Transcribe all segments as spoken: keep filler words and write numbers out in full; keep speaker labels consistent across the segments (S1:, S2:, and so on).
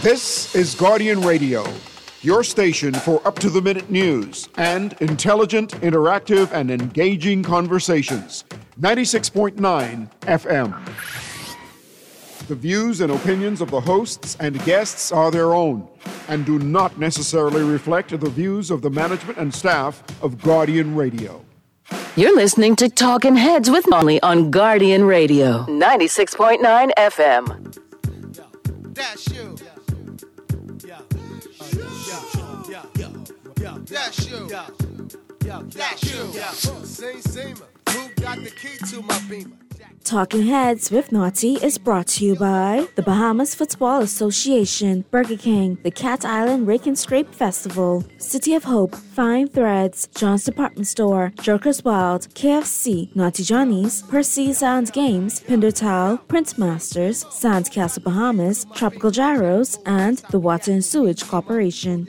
S1: This is Guardian Radio, your station for up-to-the-minute news and intelligent, interactive, and engaging conversations. ninety-six point nine F M. The views and opinions of the hosts and guests are their own and do not necessarily reflect the views of the management and staff of Guardian Radio.
S2: You're listening to Talking Heads with Molly on Guardian Radio, ninety-six point nine F M.
S3: That's you. That's you. That's you. Same, same. Who got the key to my beamer?
S4: Talking Heads with Naughty is brought to you by the Bahamas Football Association, Burger King, the Cat Island Rake and Scrape Festival, City of Hope, Fine Threads, John's Department Store, Joker's Wild, K F C, Naughty Johnny's, Percy's Sound Games, Pindertal, Prince Masters, Sandcastle Bahamas, Tropical Gyros, and the Water and Sewage Corporation.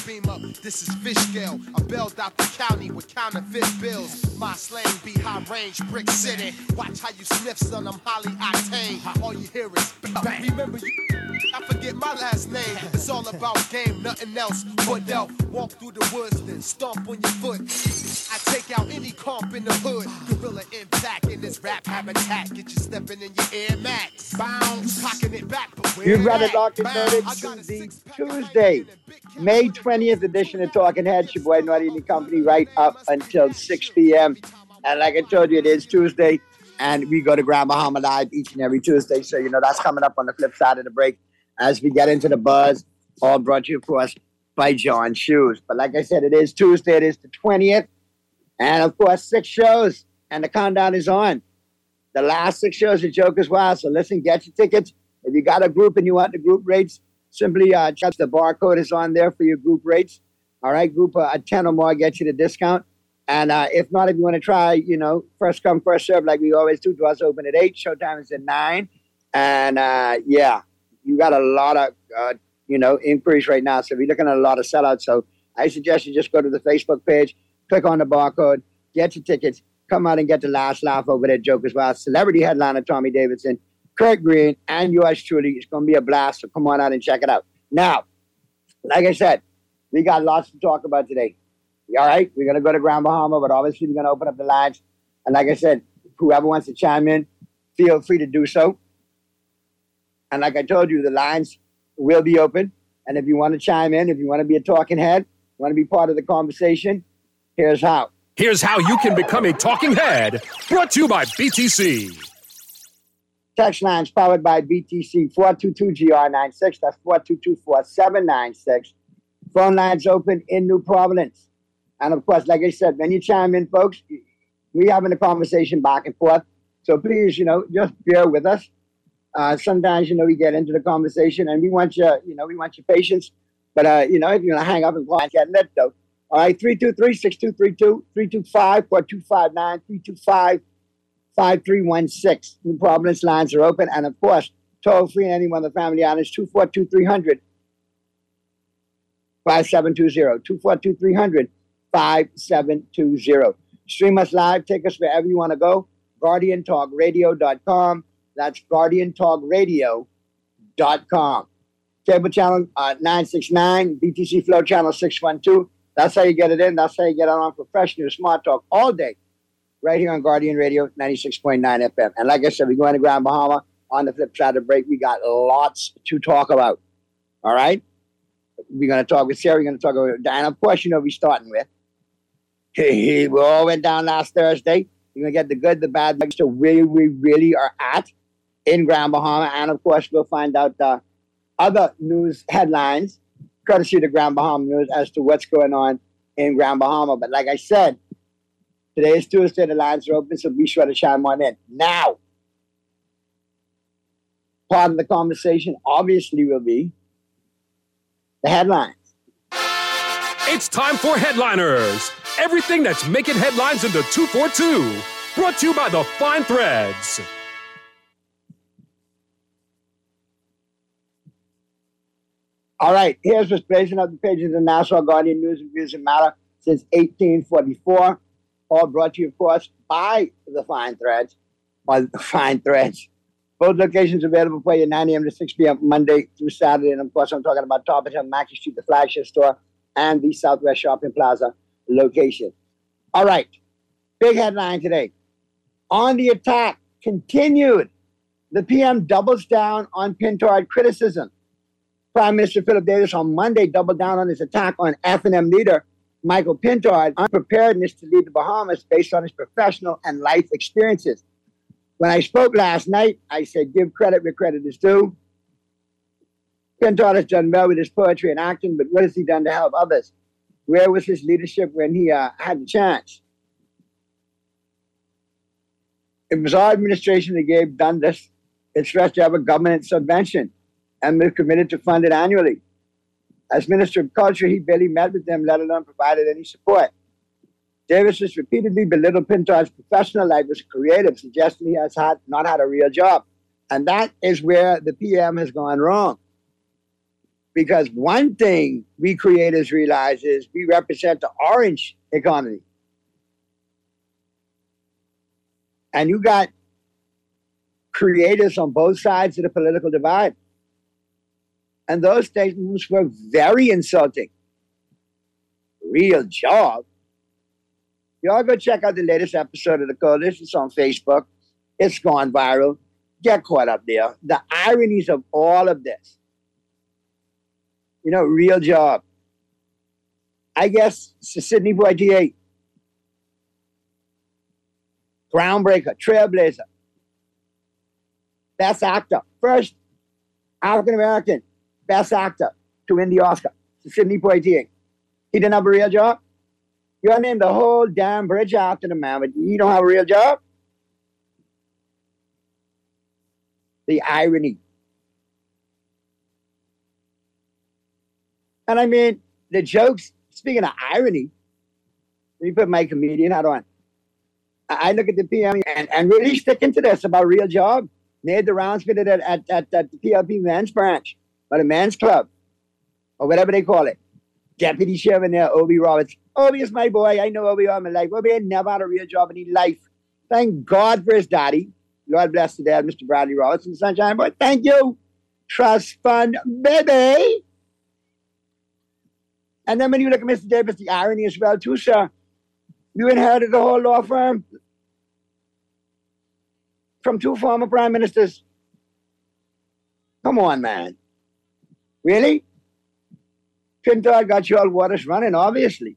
S3: This is fish scale. I bailed out the county with counterfeit bills. My slang be high range, brick city. Watch how you sniff, son, I'm highly octane. All you hear is bang. Remember you, I forget my last name. It's all about game, nothing else. But they'll walk through the woods, then stomp on your foot. I take out any comp in the hood. Gorilla impact in this rap habitat. Get you stepping in your Air Max. Bounce, cocking it back. But where
S5: You'd rather lock and loaded to the Tuesday, May twentieth edition of Talking Heads. Your boy Naughty and the Company right up until six p.m. And like I told you, it is Tuesday. And we go to Grand Bahama Live each and every Tuesday. So, you know, that's coming up on the flip side of the break as we get into the buzz. All brought to you, of course, by John Shoes. But like I said, it is Tuesday. It is the twentieth. And, of course, six shows. And the countdown is on. The last six shows are Joker's Wild. So, listen, get your tickets. If you got a group and you want the group rates, simply uh, check the barcode is on there for your group rates. All right, group uh, ten or more gets you the discount. And uh, if not, if you want to try, you know, first come, first serve, like we always do. Doors open at eight. Showtime is at nine. And, uh, yeah, you got a lot of, uh, you know, inquiries right now. So we're looking at a lot of sellouts. So I suggest you just go to the Facebook page, click on the barcode, get your tickets, come out and get the last laugh over there at Joker's Wild. Celebrity headliner Tommy Davidson, Kurt Green, and yours truly. It's going to be a blast. So come on out and check it out. Now, like I said, we got lots to talk about today. All right, we're going to go to Grand Bahama, but obviously we're going to open up the lines. And like I said, whoever wants to chime in, feel free to do so. And like I told you, the lines will be open. And if you want to chime in, if you want to be a talking head, want to be part of the conversation, here's how.
S6: Here's how you can become a talking head. Brought to you by B T C.
S5: Text lines powered by B T C, four two two G R nine six. That's four two two, four seven nine six. Phone lines open in New Providence. And, of course, like I said, when you chime in, folks, we're having a conversation back and forth. So please, you know, just bear with us. Uh, sometimes, you know, we get into the conversation and we want your, you know, we want your patience. But, uh, you know, if you're going to hang up and call, get lit, though. All right, three two three, six two three two, three two five, four two five nine, three two five, five three one six. New Providence lines are open. And, of course, toll free and anyone of the family islands, two four two, three hundred, five seven two zero, two four two, three hundred. five seven two zero. Stream us live. Take us wherever you want to go. guardian talk radio dot com. That's guardian talk radio dot com. Cable channel uh, nine six nine. B T C Flow channel six one two. That's how you get it in. That's how you get it on professional smart talk all day. Right here on Guardian Radio ninety-six point nine F M. And like I said, we're going to Grand Bahama. On the flip side of the break, we got lots to talk about. All right? We're going to talk with Sarah. We're going to talk about Diana. Of course, you know we're starting with. We all went down last Thursday. You're going to get the good, the bad, to where we really are at in Grand Bahama. And, of course, we'll find out uh, other news headlines, courtesy of the Grand Bahama News, as to what's going on in Grand Bahama. But like I said, today is Tuesday. The lines are open, so be sure to chime on in. Now, part of the conversation obviously will be the headlines.
S6: It's time for Headliners. Everything that's making headlines in the two forty-two. Brought to you by the Fine Threads.
S5: All right, here's what's blazing up the pages of the Nassau Guardian News and Views that Matter since eighteen forty-four. All brought to you, of course, by the Fine Threads, or the Fine Threads, Both locations available for you nine a.m. to six p.m. Monday through Saturday. And of course, I'm talking about Tarpon Hill, Mackey Street, the flagship store, and the Southwest Shopping Plaza location. All right. Big headline today. On the attack, continued. The P M doubles down on Pinto criticism. Prime Minister Philip Davis on Monday doubled down on his attack on F N M leader Michael Pinto, unpreparedness to lead the Bahamas based on his professional and life experiences. When I spoke last night, I said, give credit where credit is due. Pinto has done well with his poetry and acting, but what has he done to help others? Where was his leadership when he uh, had the chance? It was our administration that gave Dundas its first ever government subvention and was committed to fund it annually. As Minister of Culture, he barely met with them, let alone provided any support. Davis has repeatedly belittled Pinto's professional life as a creative, suggesting he has had, not had a real job. And that is where the P M has gone wrong. Because one thing we creators realize is we represent the orange economy. And you got creators on both sides of the political divide. And those statements were very insulting. Real job. Y'all go check out the latest episode of The Coalition. It's on Facebook. It's gone viral. Get caught up there. The ironies of all of this. You know, real job. I guess it's Sidney Poitier. Groundbreaker, trailblazer. Best actor. First African-American best actor to win the Oscar. Sidney Poitier. He didn't have a real job. You named the whole damn bridge after the man, but he don't have a real job. The irony. And I mean, the jokes, speaking of irony, let me put my comedian hat on. I look at the P M and, and really sticking to this about real job. Made the rounds at, at, at, at the P L P men's branch, or the men's club, or whatever they call it. Deputy chairman there, Obi Roberts. Obi is my boy. I know Obi all my life. Obi ain't never had a real job in his life. Thank God for his daddy. Lord bless the dad, Mister Bradley Roberts and Sunshine Boy. Thank you. Trust fund, baby. And then when you look at Mister Davis, the irony as well, too, sir. You inherited the whole law firm from two former prime ministers. Come on, man. Really? Pinto got you all waters running, obviously.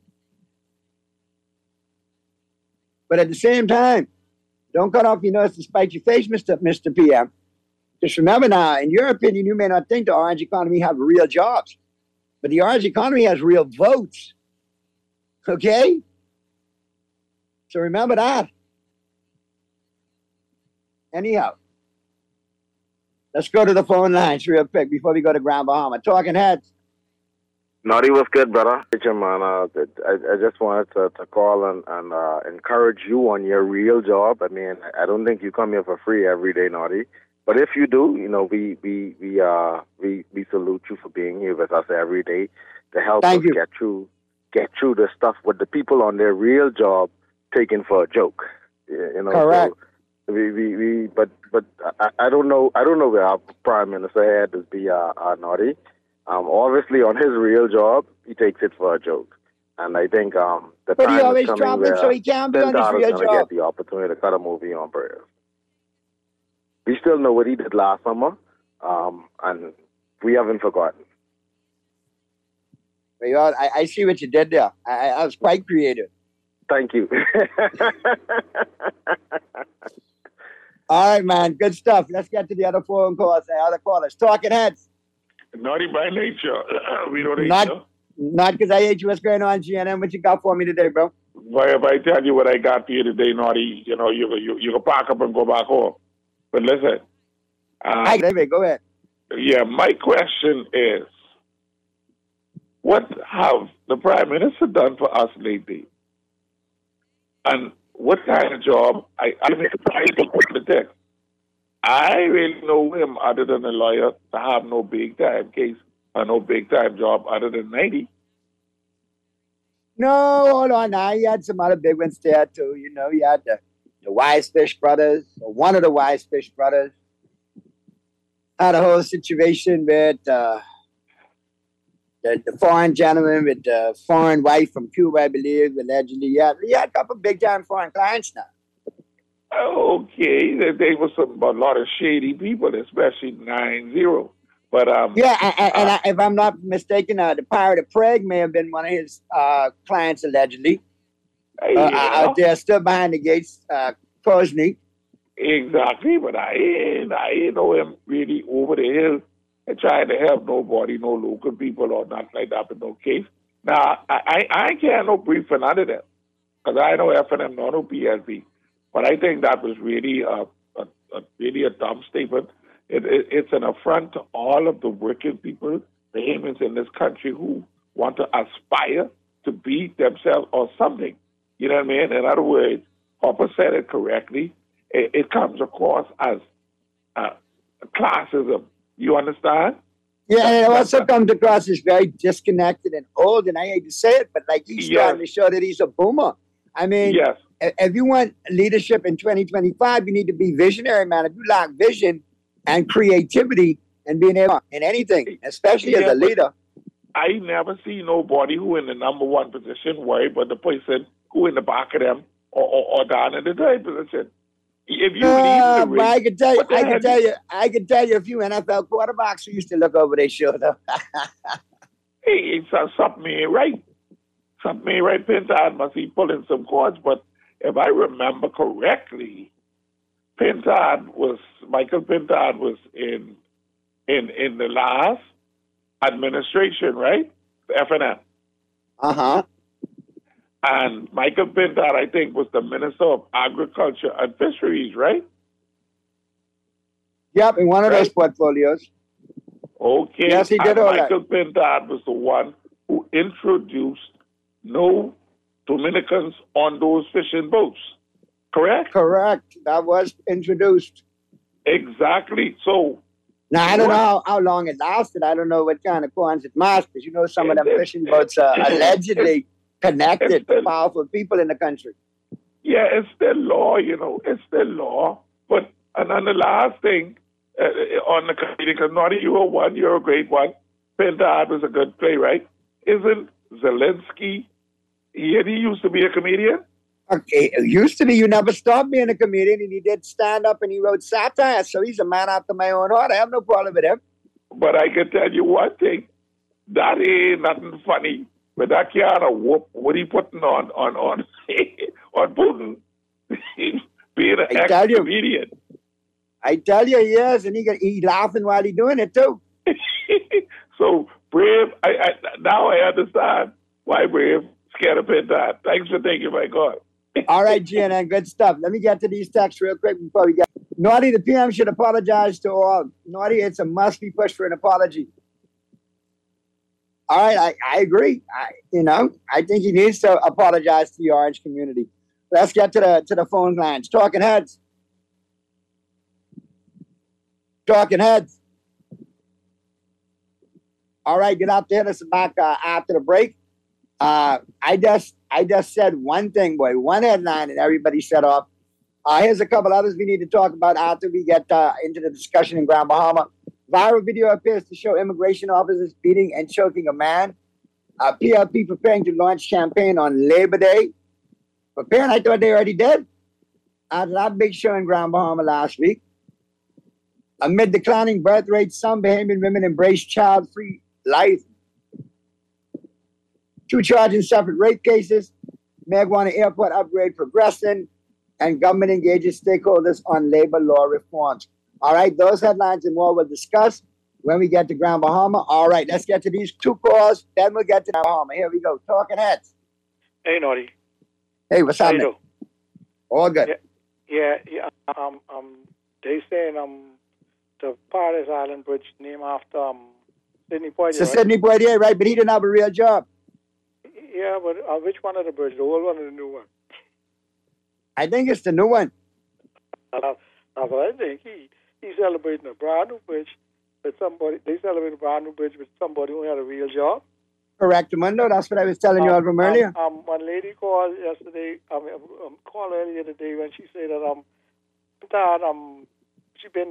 S5: But at the same time, don't cut off your nose to spite your face, Mister Mister P M. Just remember now, in your opinion, you may not think the orange economy have real jobs, but the orange economy has real votes. Okay? So remember that. Anyhow, let's go to the phone lines real quick before we go to Grand Bahama. Talking Heads.
S7: Naughty was good, brother. Man, uh, I, I just wanted to, to call and, and uh, encourage you on your real job. I mean, I don't think you come here for free every day, Naughty. But if you do, you know, we we we uh we, we salute you for being here with us every day to help
S5: Thank
S7: us
S5: you.
S7: get through get through the stuff with the people on their real job taken for a joke. You know,
S5: Correct.
S7: So we, we, we but but I, I don't know I don't know where our Prime Minister had to be uh, uh, Naughty. Um, obviously, on his real job, he takes it for a joke, and I think um, the
S5: But
S7: time
S5: he always
S7: is coming
S5: trumpets,
S7: where
S5: so he can't be on his
S7: Pinto is
S5: real
S7: going to
S5: job.
S7: get the opportunity to cut a movie on Prayers. We still know what he did last summer, um, and we haven't forgotten.
S5: Well, I, I see what you did there. I, I was quite creative.
S7: Thank you.
S5: All right, man. Good stuff. Let's get to the other phone calls. The other callers. Talking Heads.
S8: Naughty by nature. We don't hate
S5: Not,
S8: you.
S5: not because I hate you. What's going on, G N M? What you got for me today, bro?
S8: But if I tell you what I got for you today, Naughty, you know, you you you can pack up and go back home. But listen. Um,
S5: Hi, David. Go ahead.
S8: Yeah, my question is, what have the Prime Minister done for us lately? And what kind of job? I, I mean, I don't put the text. I really know him other than a lawyer to have no big time case or no big time job other than ninety.
S5: No, hold on now. You had some other big ones there, too. You know, you had the, the Wise Fish brothers, or one of the Wise Fish brothers. Had a whole situation with uh, the, the foreign gentleman with the foreign wife from Cuba, I believe, allegedly. Yeah, he had a couple big time foreign clients now.
S8: Okay, there, there was some a lot of shady people, especially nine zero. But um,
S5: yeah, and, and,
S8: uh,
S5: and I, if I'm not mistaken, uh, the Pirate of Prague may have been one of his uh, clients allegedly.
S8: yeah.
S5: Uh, out there, still behind the gates, uh, Kozny.
S8: Exactly, but I ain't, I ain't know him really over the hill and trying to help nobody, no local people or nothing like that, in no case. Now, I, I, I can't no brief for none of them because I know F and M, not no P L P. But I think that was really a, a, a really a dumb statement. It, it, it's an affront to all of the working people, the humans in this country who want to aspire to be themselves or something. You know what I mean? In other words, Hopper said it correctly. It, it comes across as uh, classism. You understand?
S5: Yeah, and it also comes across as very disconnected and old, and I hate to say it, but like he's yes. trying to show that he's a boomer. I mean,
S8: yes.
S5: if you want leadership in twenty twenty-five, you need to be visionary, man. If you lack vision and creativity and being able in anything, especially yeah, as a leader.
S8: I never see nobody who in the number one position worry about the person who in the back of them or, or, or down in the third position. If you
S5: uh,
S8: leave the race,
S5: I can tell you, I can tell you, I can tell you a few N F L quarterbacks who used to look over their shoulder.
S8: Hey, it's uh, something ain't right. Something ain't right. Pintard must be pulling some cords, but if I remember correctly, Pintard was Michael Pintard was in in in the last administration, right? F and M.
S5: Uh huh.
S8: And Michael Pintard, I think, was the Minister of Agriculture and Fisheries, right?
S5: Yep, in one of
S8: right?
S5: those portfolios.
S8: Okay.
S5: Yes, he did
S8: and
S5: all
S8: Michael
S5: that.
S8: Pintard was the one who introduced no Dominicans on those fishing boats. Correct?
S5: Correct. That was introduced.
S8: Exactly. So
S5: now I don't know how, how long it lasted. I don't know what kind of corns it masked, because you know some of them it, fishing boats are allegedly connected to powerful people in the country.
S8: Yeah, it's still law, you know. It's still law. But and then the last thing uh, on the committee, because Naughty, you are one, you're a great one. Pintard was a good playwright. Isn't Zelensky, he, he used to be a comedian?
S5: Okay, it used to be. You never stopped being a comedian, and he did stand up and he wrote satire, so he's a man after my own heart. I have no problem with him.
S8: But I can tell you one thing, that ain't nothing funny. But that kind of whoop, what he putting on on on on Putin, being an ex-comedian.
S5: I tell you, yes, and he got, he laughing while he doing it too.
S8: So Brave, I, I now I understand why Brave scared of Pintard. Thanks for thinking, my God.
S5: All right, G N N, good stuff. Let me get to these texts real quick before we get. Naughty, the P M should apologize to all. Naughty, it's a must be push for an apology. All right, I, I agree. I, you know, I think he needs to apologize to the Orange community. Let's get to the to the phone lines. Talking heads. Talking heads. All right, get out there. This is back uh, after the break. Uh, I just I just said one thing, boy, one headline, and everybody set off. Uh, here's a couple others we need to talk about after we get uh, into the discussion in Grand Bahama. Viral video appears to show immigration officers beating and choking a man. Uh, P L P preparing to launch campaign on Labor Day. Preparing, I thought they already did. After that big show in Grand Bahama last week. Amid declining birth rates, some Bahamian women embrace child-free life. Two charged in separate rape cases. Marijuana airport upgrade progressing. And government engages stakeholders on labor law reforms. All right, those headlines and more we'll discuss when we get to Grand Bahama. All right, let's get to these two calls, then we'll get to Grand Bahama. Here we go. Talking heads.
S9: Hey, Naughty.
S5: Hey, what's
S9: How
S5: happening? All good.
S9: Yeah, yeah, yeah. Um, um, they saying um, the Paradise Island Bridge named after um, Sidney Poitier.
S5: It's a
S9: right?
S5: Sidney Poitier, right? But he didn't have a real job.
S9: Yeah, but uh, which one of the bridges? The old one or the new one?
S5: I think it's the new one.
S9: Uh, uh, but I think he he's celebrating a brand new bridge with somebody. They celebrate a brand new bridge with somebody who had a real job.
S5: Correct, Mundo. That's what I was telling
S9: um,
S5: you all from earlier.
S9: Um, um, one lady called yesterday. I mean, um, called earlier today when she said that um, that um, she been to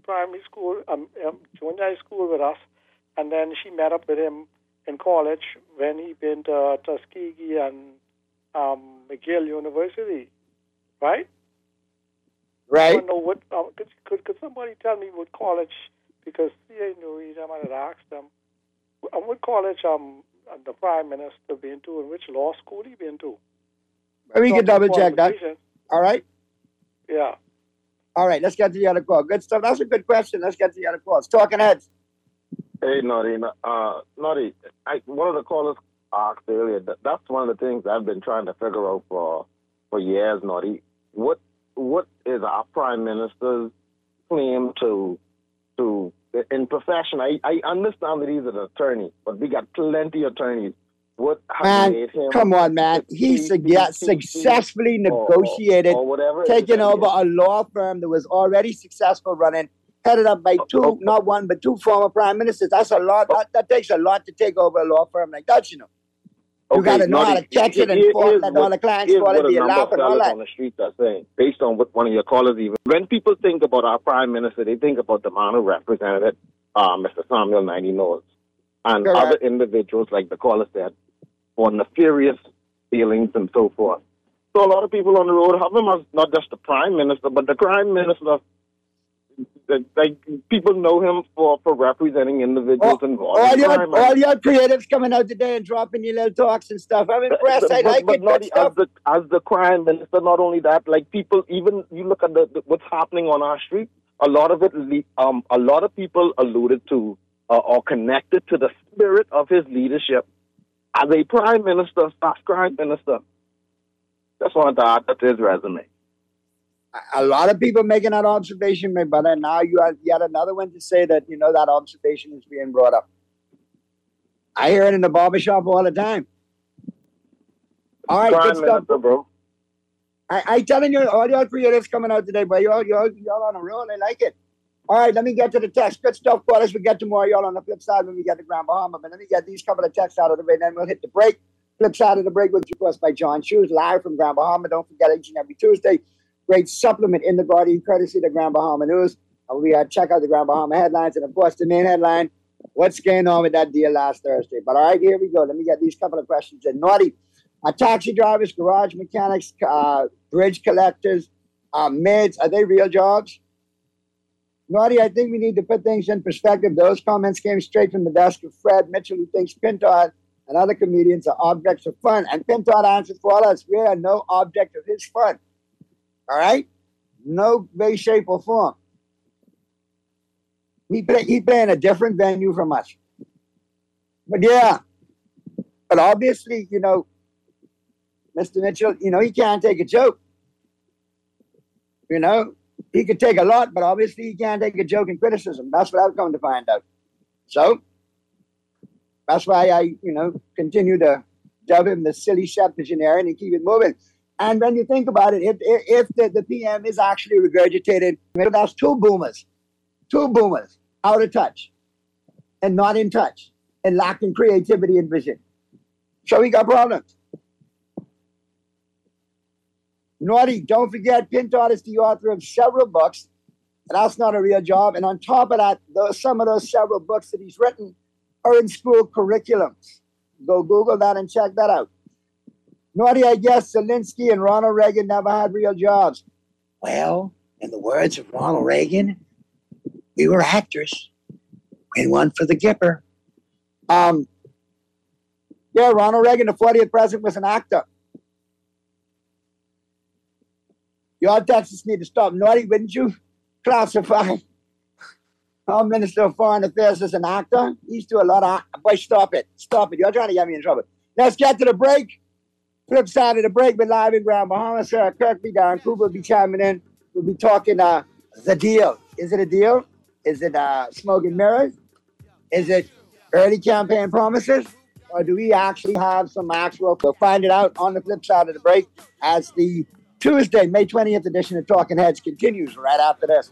S9: primary school, um, um, junior high school with us, and then she met up with him in college when he been to Tuskegee and um, McGill University, right?
S5: Right.
S9: I don't know what. Um, could, could could somebody tell me what college? Because he ain't know he might have asked them. Um, what college um the prime minister been to, and which law school he been to?
S5: We can double check that. All right.
S9: Yeah.
S5: All right. Let's get to the other call. Good stuff. That's a good question. Let's get to the other calls. Talking heads.
S7: Hey, Naughty. Uh, Naughty. I, one of the callers asked earlier. That, that's one of the things I've been trying to figure out for for years, Naughty. What what is our prime minister's claim to to in profession? I, I understand that he's an attorney, but we got plenty of attorneys. What
S5: man,
S7: made him
S5: come on, man. He yeah, successfully negotiated,
S7: or, or whatever,
S5: taking over a law firm that was already successful running, headed up by two,
S7: okay.
S5: not one, but two former prime ministers. That's a lot. That, that takes a lot to take over a law firm like that, you know. You
S7: okay,
S5: got to know how to catch it and fall, let all the clients fall into your lap and all that.
S7: On the street are saying, based on what one of your callers even, when people think about our prime minister, they think about the man who represented uh, Mister Samuel Ninety Knowles and
S5: Correct.
S7: Other individuals, like the caller said, for nefarious feelings and so forth. So a lot of people on the road have him as not just the prime minister, but the crime minister. Like people know him for, for representing individuals
S5: oh,
S7: involved
S5: all
S7: in
S5: your,
S7: crime.
S5: All your creatives coming out today and dropping your little talks and stuff. I'm impressed. I
S7: but,
S5: like
S7: but
S5: it.
S7: Not,
S5: Good stuff.
S7: as the as the crime minister, not only that, like people, even you look at the, the what's happening on our street. A lot of it, um, a lot of people alluded to uh, or connected to the spirit of his leadership as a prime minister, slash crime minister. Just wanted to add that to his resume.
S5: A lot of people making that observation, my brother. Now you have yet another one to say that, you know, that observation is being brought up. I hear it in the barbershop all the time. All right,
S7: Crime
S5: good stuff,
S7: minister, bro.
S5: I, I telling you, all your creatives coming out today, but y'all, y'all, y'all on a roll. I like it. All right, let me get to the text. Good stuff, callers. We get to more y'all on the flip side when we get to Grand Bahama. But let me get these couple of texts out of the way, then we'll hit the break. Flip side of the break was, of course, by John Shoes, live from Grand Bahama. Don't forget, each and every Tuesday, great supplement in the Guardian, courtesy of the Grand Bahama News. And we uh, check out the Grand Bahama headlines. And, of course, the main headline, what's going on with that deal last Thursday. But, all right, here we go. Let me get these couple of questions in. Naughty, uh, taxi drivers, garage mechanics, uh, bridge collectors, uh, maids, are they real jobs? Naughty, I think we need to put things in perspective. Those comments came straight from the desk of Fred Mitchell, who thinks Pintard and other comedians are objects of fun. And Pintard answered for us, we are no object of his fun. All right? No way, shape, or form. He play, he play in a different venue from us. But yeah, but obviously, you know, Mister Mitchell, you know, he can't take a joke. You know, he could take a lot, but obviously he can't take a joke and criticism. That's what I've come to find out. So that's why I, you know, continue to dub him the silly septuagenarian and keep it moving. And when you think about it, if if the, the P M is actually regurgitated, that's two boomers, two boomers out of touch and not in touch and lacking creativity and vision. So we got problems. Naughty, don't forget, Pintard is the author of several books, and that's not a real job. And on top of that, those, some of those several books that he's written are in school curriculums. Go Google that and check that out. Naughty, I guess Zelensky and Ronald Reagan never had real jobs. Well, in the words of Ronald Reagan, we were actors. We won for the Gipper. Um, yeah, Ronald Reagan, the fortieth president, was an actor. Your Texas need to stop. Naughty, wouldn't you classify our Minister of Foreign Affairs as an actor? He's doing a lot of... Boy, stop it. Stop it. You're trying to get me in trouble. Let's get to the break. Flip side of the break, we're live in Grand Bahama. Sarah Kirkby, Darren Cooper will be chiming in. We'll be talking uh, the deal. Is it a deal? Is it uh, smoke and mirrors? Is it early campaign promises? Or do we actually have some actual... We'll find it out on the flip side of the break as the Tuesday, May twentieth edition of Talking Heads continues right after this.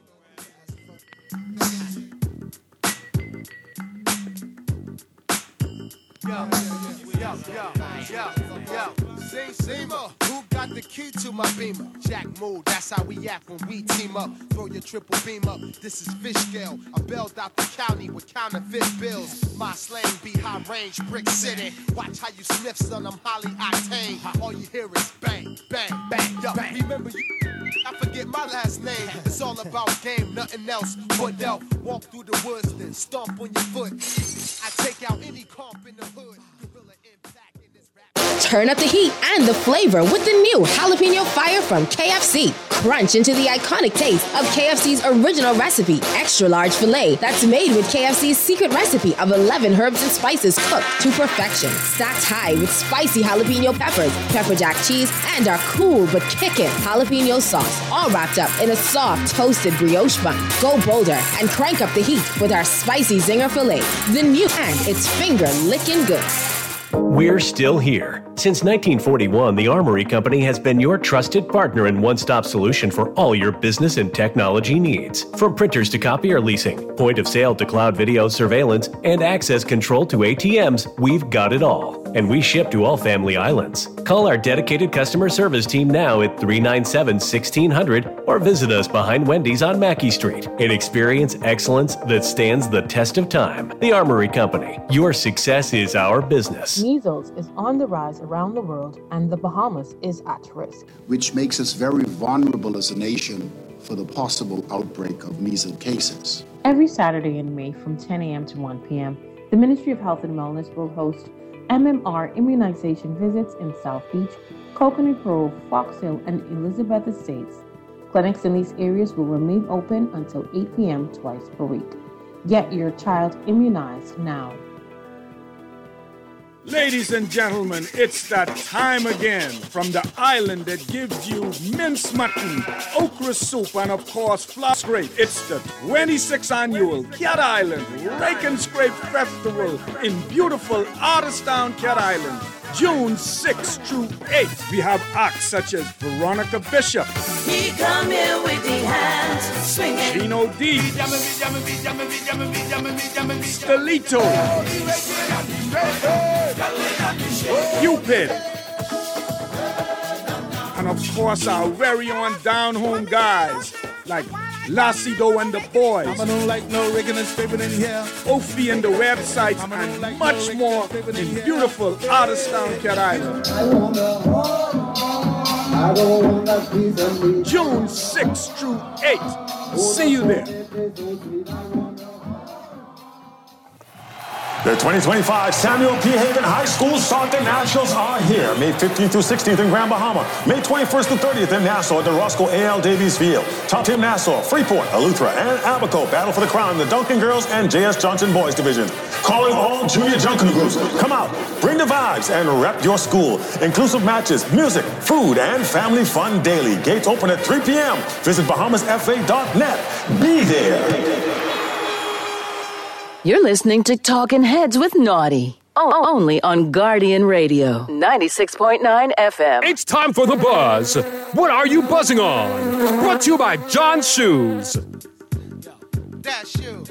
S3: Yo, yo, yo, yo, Sing Seamer, who got the key to my beamer? Jack Mood, that's how we act when we team up. Throw your triple beam up, this is fish scale. I bailed out the county with counterfeit bills. My slang be high range, brick city. Watch how you sniff, son, I'm highly octane. All you hear is bang, bang, bang, yo. Remember you, I forget my last name. It's all about game, nothing else. But they'll walk through the woods, then stomp on your foot. I take out any comp in the hood. Gorilla impact in this rap.
S10: Turn up the heat and the flavor with the new Jalapeno Fire from K F C. Crunch into the iconic taste of K F C's original recipe, extra large filet that's made with K F C's secret recipe of eleven herbs and spices cooked to perfection. Stacked high with spicy jalapeno peppers, pepper jack cheese, and our cool but kickin' jalapeno sauce, all wrapped up in a soft toasted brioche bun. Go bolder and crank up the heat with our spicy zinger filet. The new and it's finger licking good.
S11: We're still here. Since nineteen forty-one, the Armory Company has been your trusted partner and one-stop solution for all your business and technology needs. From printers to copy or leasing, point of sale to cloud video surveillance, and access control to A T Ms, we've got it all. And we ship to all family islands. Call our dedicated customer service team now at three nine seven, one six zero zero or visit us behind Wendy's on Mackey Street and experience excellence that stands the test of time. The Armory Company. Your success is our business.
S12: Measles is on the rise around the world, and the Bahamas is at risk,
S13: which makes us very vulnerable as a nation for the possible outbreak of measles cases.
S12: Every Saturday in May from ten a.m. to one p.m., the Ministry of Health and Wellness will host M M R immunization visits in South Beach, Coconut Grove, Fox Hill, and Elizabeth Estates. Clinics in these areas will remain open until eight p.m. twice per week. Get your child immunized now.
S14: Ladies and gentlemen, it's that time again from the island that gives you mince mutton, okra soup, and of course flour scrape. It's the twenty-sixth annual Cat Island Rake and Scrape Festival in beautiful Artistown, Cat Island, June sixth through eighth. We have acts such as Veronica Bishop,
S15: he come here with the hands swinging,
S14: Chino D, Stelito, Cupid, and of course our very own down home guys like Lassido and the Boys,
S16: I don't like no rigging and scraping in here,
S14: Ophi and the websites, and like much no more in beautiful Artistown, Cat Island. June sixth through eighth. See you there.
S17: The twenty twenty-five Samuel P. Haven High School Soccer Nationals are here. May fifteenth through sixteenth in Grand Bahama. May twenty-first through thirtieth in Nassau at the Roscoe A L Davies Field. Top Team Nassau, Freeport, Eleuthera, and Abaco battle for the crown in the Duncan Girls and J S Johnson Boys divisions. Calling all junior Junction groups. Come out, bring the vibes, and rep your school. Inclusive matches, music, food, and family fun daily. Gates open at three p.m. Visit Bahamas F A dot net. Be there.
S2: You're listening to Talkin' Heads with Naughty. Oh, only on Guardian Radio, ninety-six point nine F M.
S6: It's time for The Buzz. What are you buzzing on? Brought to you by John's Shoes.
S3: That's you.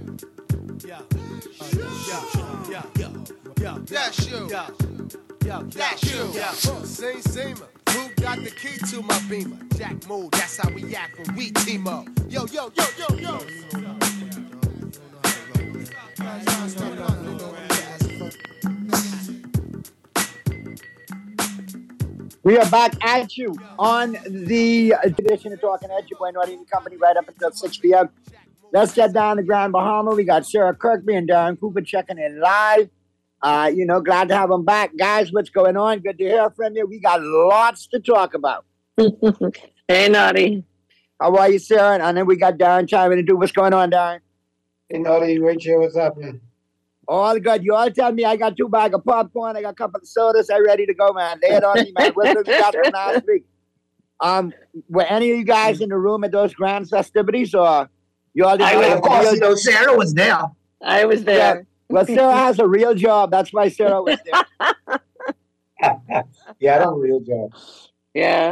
S3: That's you. That's you. Sing Seamer. Who got the key to my beamer? Jack Mood. That's how we act when we team up. Yo, yo, yo, yo, yo.
S5: We are back at you on the edition of Talking Heads, your boy Naughty Company, right up until six p.m. Let's get down to Grand Bahama. We got Sarah Kirkby and Darren Cooper checking in live. Uh, you know, glad to have them back. Guys, what's going on? Good to hear from you. We got lots to talk about.
S18: Hey, Naughty.
S5: How are you, Sarah? And then we got Darren chiming in too. What's going on, Darren?
S19: Hey, Naughty. Rachel, what's up, man?
S5: All good. You all tell me I got two bags of popcorn. I got a couple of sodas. I'm ready to go, man. Lay it on me, man. What did we got from last week? Um, were any of you guys in the room at those grand festivities, or you all?
S18: I was,
S19: of course, you know, Sarah was there.
S18: I was there.
S5: Yeah. Well, Sarah has a real job. That's why Sarah was there.
S19: Yeah, I don't have a real job.
S18: Yeah,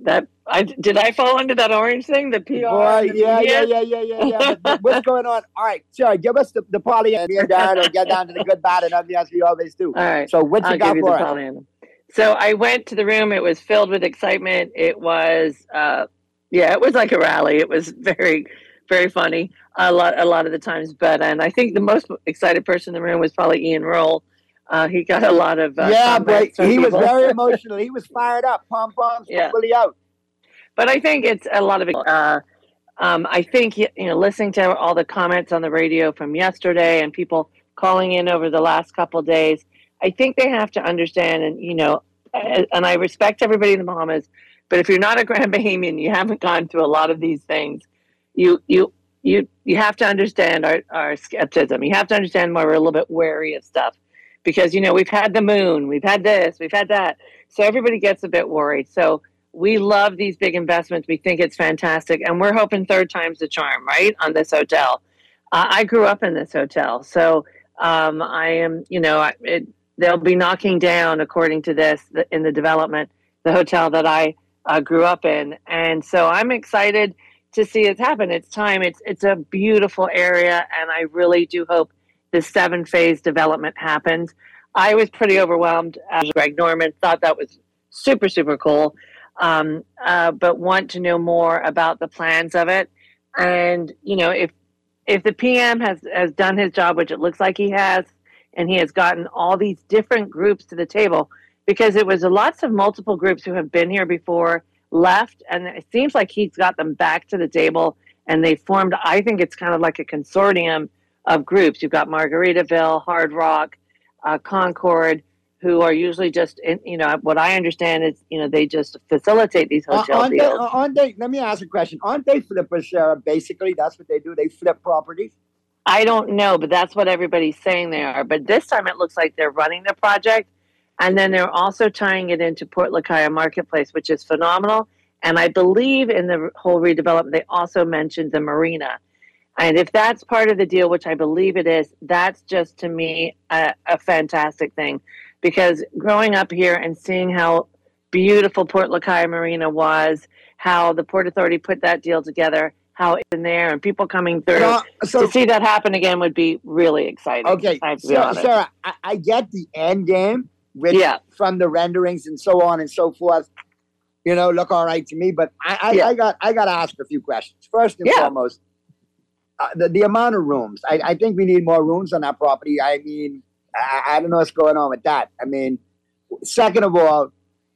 S18: That I did I fall into that orange thing? The P R.
S5: Boy, yeah, yeah, yeah, yeah, yeah, yeah. but, but what's going on? All right, sorry, give us the, the Pollyanna and Darren will get down to the good, bad, and ugly as we always do.
S18: All right.
S5: So what you
S18: I'll
S5: got
S18: give you
S5: for
S18: the
S5: us?
S18: Pollyanna. So I went to the room. It was filled with excitement. It was, uh, yeah, it was like a rally. It was very, very funny a lot, a lot of the times. But and I think the most excited person in the room was probably Ian Roll. Uh, he got a lot of uh,
S5: yeah, but he
S18: people.
S5: was very emotional. He was fired up. Pom poms,
S18: yeah.
S5: fully out.
S18: But I think it's a lot of it. Uh, um, I think, you know, listening to all the comments on the radio from yesterday and people calling in over the last couple of days, I think they have to understand, and, you know, and I respect everybody in the Bahamas, but if you're not a Grand Bahamian, you haven't gone through a lot of these things, you you you you have to understand our, our skepticism. You have to understand why we're a little bit wary of stuff. Because, you know, we've had the moon, we've had this, we've had that. So everybody gets a bit worried. So we love these big investments. We think it's fantastic. And we're hoping third time's the charm, right, on this hotel. Uh, I grew up in this hotel. So um, I am, you know, it, they'll be knocking down, according to this, the, in the development, the hotel that I uh, grew up in. And so I'm excited to see it happen. It's time. It's, it's a beautiful area. And I really do hope this seven-phase development happens. I was pretty overwhelmed as Greg Norman, thought that was super, super cool. Um, uh, but want to know more about the plans of it. And, you know, if if the P M has, has done his job, which it looks like he has, and he has gotten all these different groups to the table, because it was lots of multiple groups who have been here before, left, and it seems like he's got them back to the table, and they formed, I think it's kind of like a consortium of groups. You've got Margaritaville, Hard Rock, uh, Concord, who are usually just, in, you know, what I understand is, you know, they just facilitate these hotel
S5: uh, aren't
S18: deals.
S5: They, aren't they, let me ask a question. Aren't they flippers, Sarah? Basically, that's what they do. They flip properties?
S18: I don't know, but that's what everybody's saying they are. But this time it looks like they're running the project, and then they're also tying it into Port Lacaya Marketplace, which is phenomenal. And I believe in the whole redevelopment, they also mentioned the marina. And if that's part of the deal, which I believe it is, that's just, to me, a, a fantastic thing. Because growing up here and seeing how beautiful Port Lacaya Marina was, how the Port Authority put that deal together, how it's in there, and people coming through, so, so, to see that happen again would be really exciting.
S5: Okay,
S18: I have to
S5: so,
S18: be honest.
S5: Sarah, I, I get the end game, which
S18: yeah.
S5: from the renderings and so on and so forth, you know, look all right to me. But I, I, yeah. I got I got to ask a few questions. First and
S18: yeah.
S5: foremost, uh, the, the amount of rooms. I, I think we need more rooms on that property. I mean, I, I don't know what's going on with that. I mean, second of all,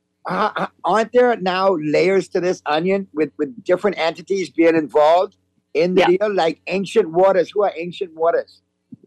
S5: uh, aren't there now layers to this onion with, with different entities being involved in the yeah. deal, like Ancient Waters? Who are Ancient Waters?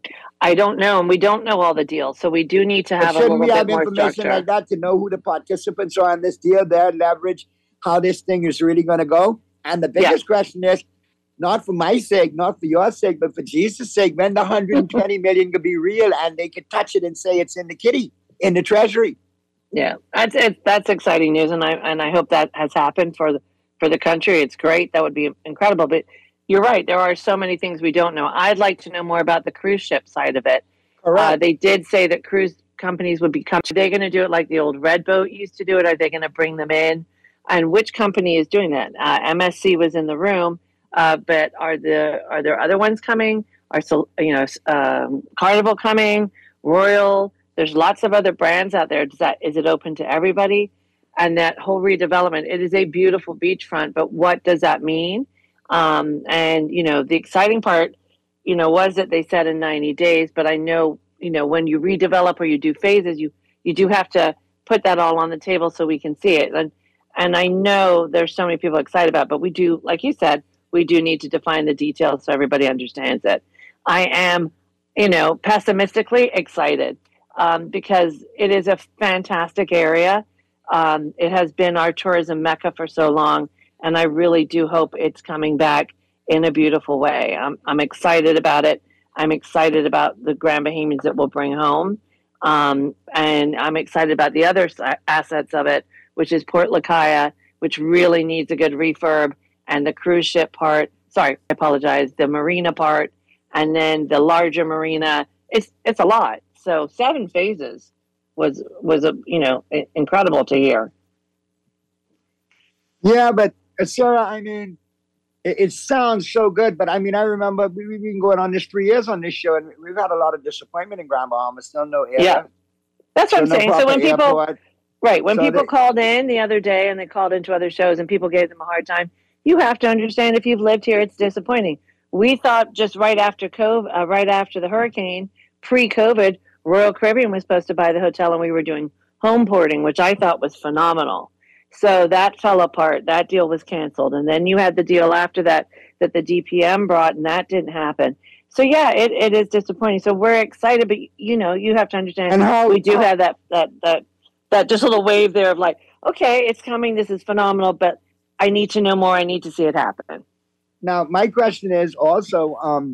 S18: I don't know, and we don't know all the deals, so we do need to have a little
S5: we
S18: bit
S5: have
S18: more
S5: information
S18: structure.
S5: like that to know who the participants are on this deal, their leverage, how this thing is really going to go? And the biggest yeah. question is, not for my sake, not for your sake, but for Jesus' sake, when the one hundred twenty million could be real and they could touch it and say it's in the kitty, in the treasury.
S18: Yeah, that's it, that's exciting news, and I and I hope that has happened for the for the country. It's great. That would be incredible. But you're right. There are so many things we don't know. I'd like to know more about the cruise ship side of it. Uh, they did say that cruise companies would become. Are they going to do it like the old Red Boat used to do it? Are they going to bring them in? And which company is doing that? Uh, M S C was in the room. Uh, but are the are there other ones coming? Are so you know um, Carnival coming? Royal? There's lots of other brands out there. Does that is it open to everybody? And that whole redevelopment. It is a beautiful beachfront, but what does that mean? Um, and you know the exciting part, you know, was that they said in ninety days. But I know you know when you redevelop or you do phases, you you do have to put that all on the table so we can see it. And and I know there's so many people excited about it, but we do, like you said. We do need to define the details so everybody understands it. I am, you know, pessimistically excited um, because it is a fantastic area. Um, it has been our tourism mecca for so long, and I really do hope it's coming back in a beautiful way. I'm, I'm excited about it. I'm excited about the Grand Bahamians that we'll bring home, um, and I'm excited about the other assets of it, which is Port Lacaya, which really needs a good refurb. And the cruise ship part, sorry, I apologize, the marina part, and then the larger marina. It's it's a lot. So seven phases was was a you know incredible to hear.
S5: Yeah, but uh, Sarah, I mean, it, it sounds so good, but I mean, I remember we, we've been going on this three years on this show, and we- we've had a lot of disappointment in Grand Bahama. Still no air.
S18: Yeah. That's what I'm
S5: Still no
S18: saying. So
S5: proper
S18: when people,
S5: airport.
S18: right, when
S5: So
S18: people
S5: they-
S18: called in the other day and they called into other shows and people gave them a hard time, you have to understand if you've lived here, it's disappointing. We thought just right after COVID, uh, right after the hurricane, pre-COVID, Royal Caribbean was supposed to buy the hotel, and we were doing home porting, which I thought was phenomenal. So that fell apart. That deal was canceled, and then you had the deal after that that the D P M brought, and that didn't happen. So yeah, it, it is disappointing. So we're excited, but you know, you have to understand
S5: And how-
S18: we do
S5: how-
S18: have that that that that just little wave there of like, okay, it's coming. This is phenomenal, but I need to know more. I need to see it happen.
S5: Now, my question is also um,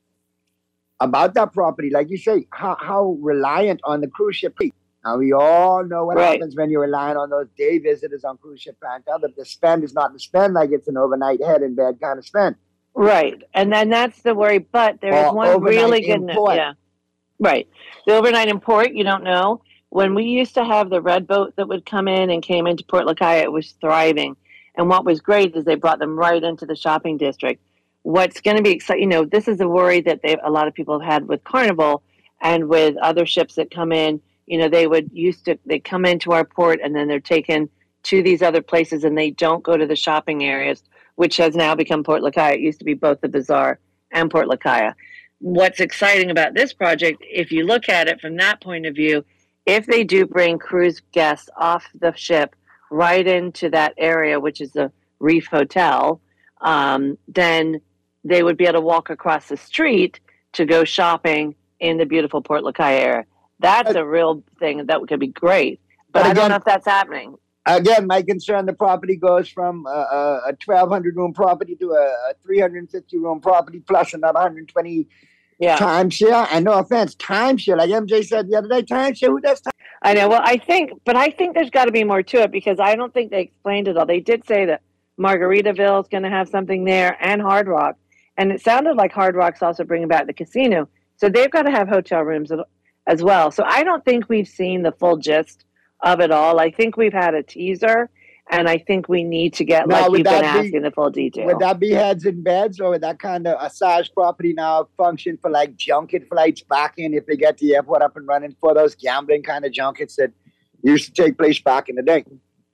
S5: about that property. Like you say, how, how reliant on the cruise ship fleet? Now, we all know what
S18: Right.
S5: happens when you're relying on those day visitors on cruise ship Pantel. But the spend is not the spend like it's an overnight head in bed kind of spend.
S18: Right. And then that's the worry. But there is
S5: Or
S18: one
S5: overnight
S18: really good news.
S5: import.
S18: Yeah. Right. The overnight import, you don't know. When we used to have the red boat that would come in and came into Port Lacaya, it was thriving. And what was great is they brought them right into the shopping district. What's going to be exciting, you know, this is a worry that they a lot of people have had with Carnival and with other ships that come in. You know, they would used to, they come into our port and then they're taken to these other places and they don't go to the shopping areas, which has now become Port Lacaya. It used to be both the Bazaar and Port Lacaya. What's exciting about this project, if you look at it from that point of view, if they do bring cruise guests off the ship right into that area, which is the Reef Hotel, um, then they would be able to walk across the street to go shopping in the beautiful Port Lacaya area. That's a real thing. That could be great. But,
S5: But
S18: I don't
S5: again-
S18: know if that's happening.
S5: Again, my concern, the property goes from a, a, a twelve hundred room property to a, a three hundred fifty room property plus another one hundred twenty
S18: Yeah.
S5: timeshare. And no offense, timeshare, like M J said the other day, timeshare, who does time?
S18: I know. Well, I think, but I think there's got to be more to it because I don't think they explained it all. They did say that Margaritaville is going to have something there and Hard Rock. And it sounded like Hard Rock's also bringing back the casino. So they've got to have hotel rooms as well. So I don't think we've seen the full gist of it all. I think we've had a teaser, and I think we need to get,
S5: Now,
S18: like
S5: would
S18: you've been
S5: that be-
S18: asking, the full detail.
S5: Would that be heads in beds, or would that kind of a size property now function for like junket flights back in if they get the airport up and running for those gambling kind of junkets that used to take place back in the day?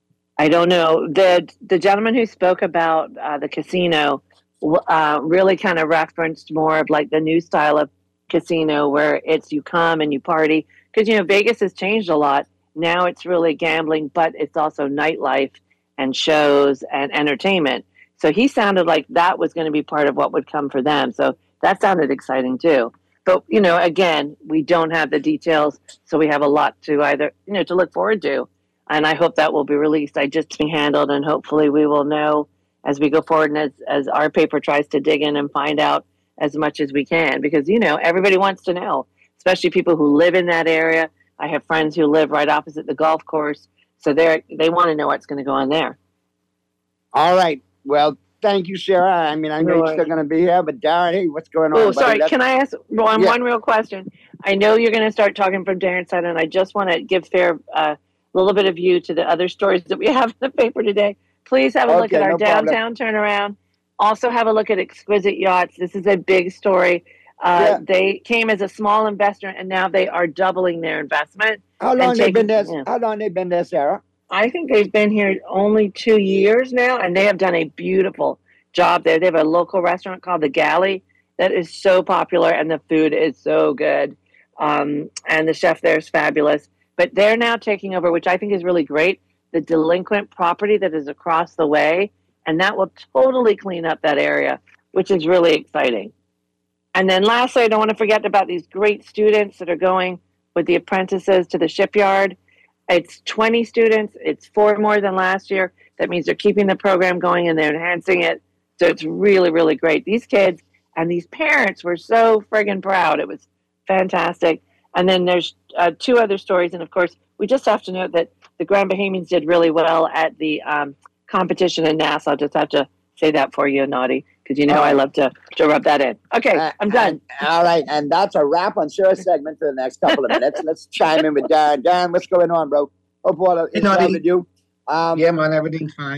S18: I don't know. The the gentleman who spoke about uh, the casino uh, really kind of referenced more of like the new style of casino where it's you come and you party. Because, you know, Vegas has changed a lot. Now it's really gambling, but it's also nightlife and shows and entertainment. So he sounded like that was going to be part of what would come for them. So that sounded exciting too. But, you know, again, we don't have the details. So we have a lot to either, you know, to look forward to. And I hope that will be released. I just being handled, and hopefully we will know as we go forward and as, as our paper tries to dig in and find out as much as we can. Because, you know, everybody wants to know, especially people who live in that area. I have friends who live right opposite the golf course. So they're, they want to know what's going to go on there.
S5: All right. Well, thank you, Sarah. I mean, I know
S18: No
S5: you're still going to be here, but Darren, hey, what's going on?
S18: Oh,
S5: buddy?
S18: sorry.
S5: Let's-
S18: Can I ask one,
S5: Yeah.
S18: one real question? I know you're going to start talking from Darren's side, and I just want to give fair a uh, little bit of view to the other stories that we have in the paper today. Please have a look
S5: Okay,
S18: at our
S5: no problem.
S18: downtown turnaround. Also have a look at Exquisite Yachts. This is a big story. Uh,
S5: Yeah.
S18: They came as a small investor, and now they are doubling their investment.
S5: How
S18: and
S5: long they
S18: taking-
S5: been there?
S18: yeah.
S5: How long they been there, Sarah?
S18: I think they've been here only two years now, and they have done a beautiful job there. They have a local restaurant called The Galley that is so popular, and the food is so good. Um, and the chef there is fabulous. But they're now taking over, which I think is really great, the delinquent property that is across the way, and that will totally clean up that area, which is really exciting. And then lastly, I don't want to forget about these great students that are going with the apprentices to the shipyard. It's twenty students. It's four more than last year. That means they're keeping the program going and they're enhancing it. So it's really, really great. These kids and these parents were so friggin' proud. It was fantastic. And then there's uh, two other stories. And of course, we just have to note that the Grand Bahamians did really well at the um, competition in Nassau. I'll just have to say that for you, Naughty, because you know I love to, to rub that in. Okay,
S5: Uh,
S18: I'm done.
S5: and- all right, and that's a wrap on Sarah's segment for the next couple of minutes. Let's chime in with Darren. Darren, what's going on, bro? Hope all is
S19: Hey,
S5: well
S19: Noddy.
S5: with you. Um,
S19: Yeah, man, everything's fine.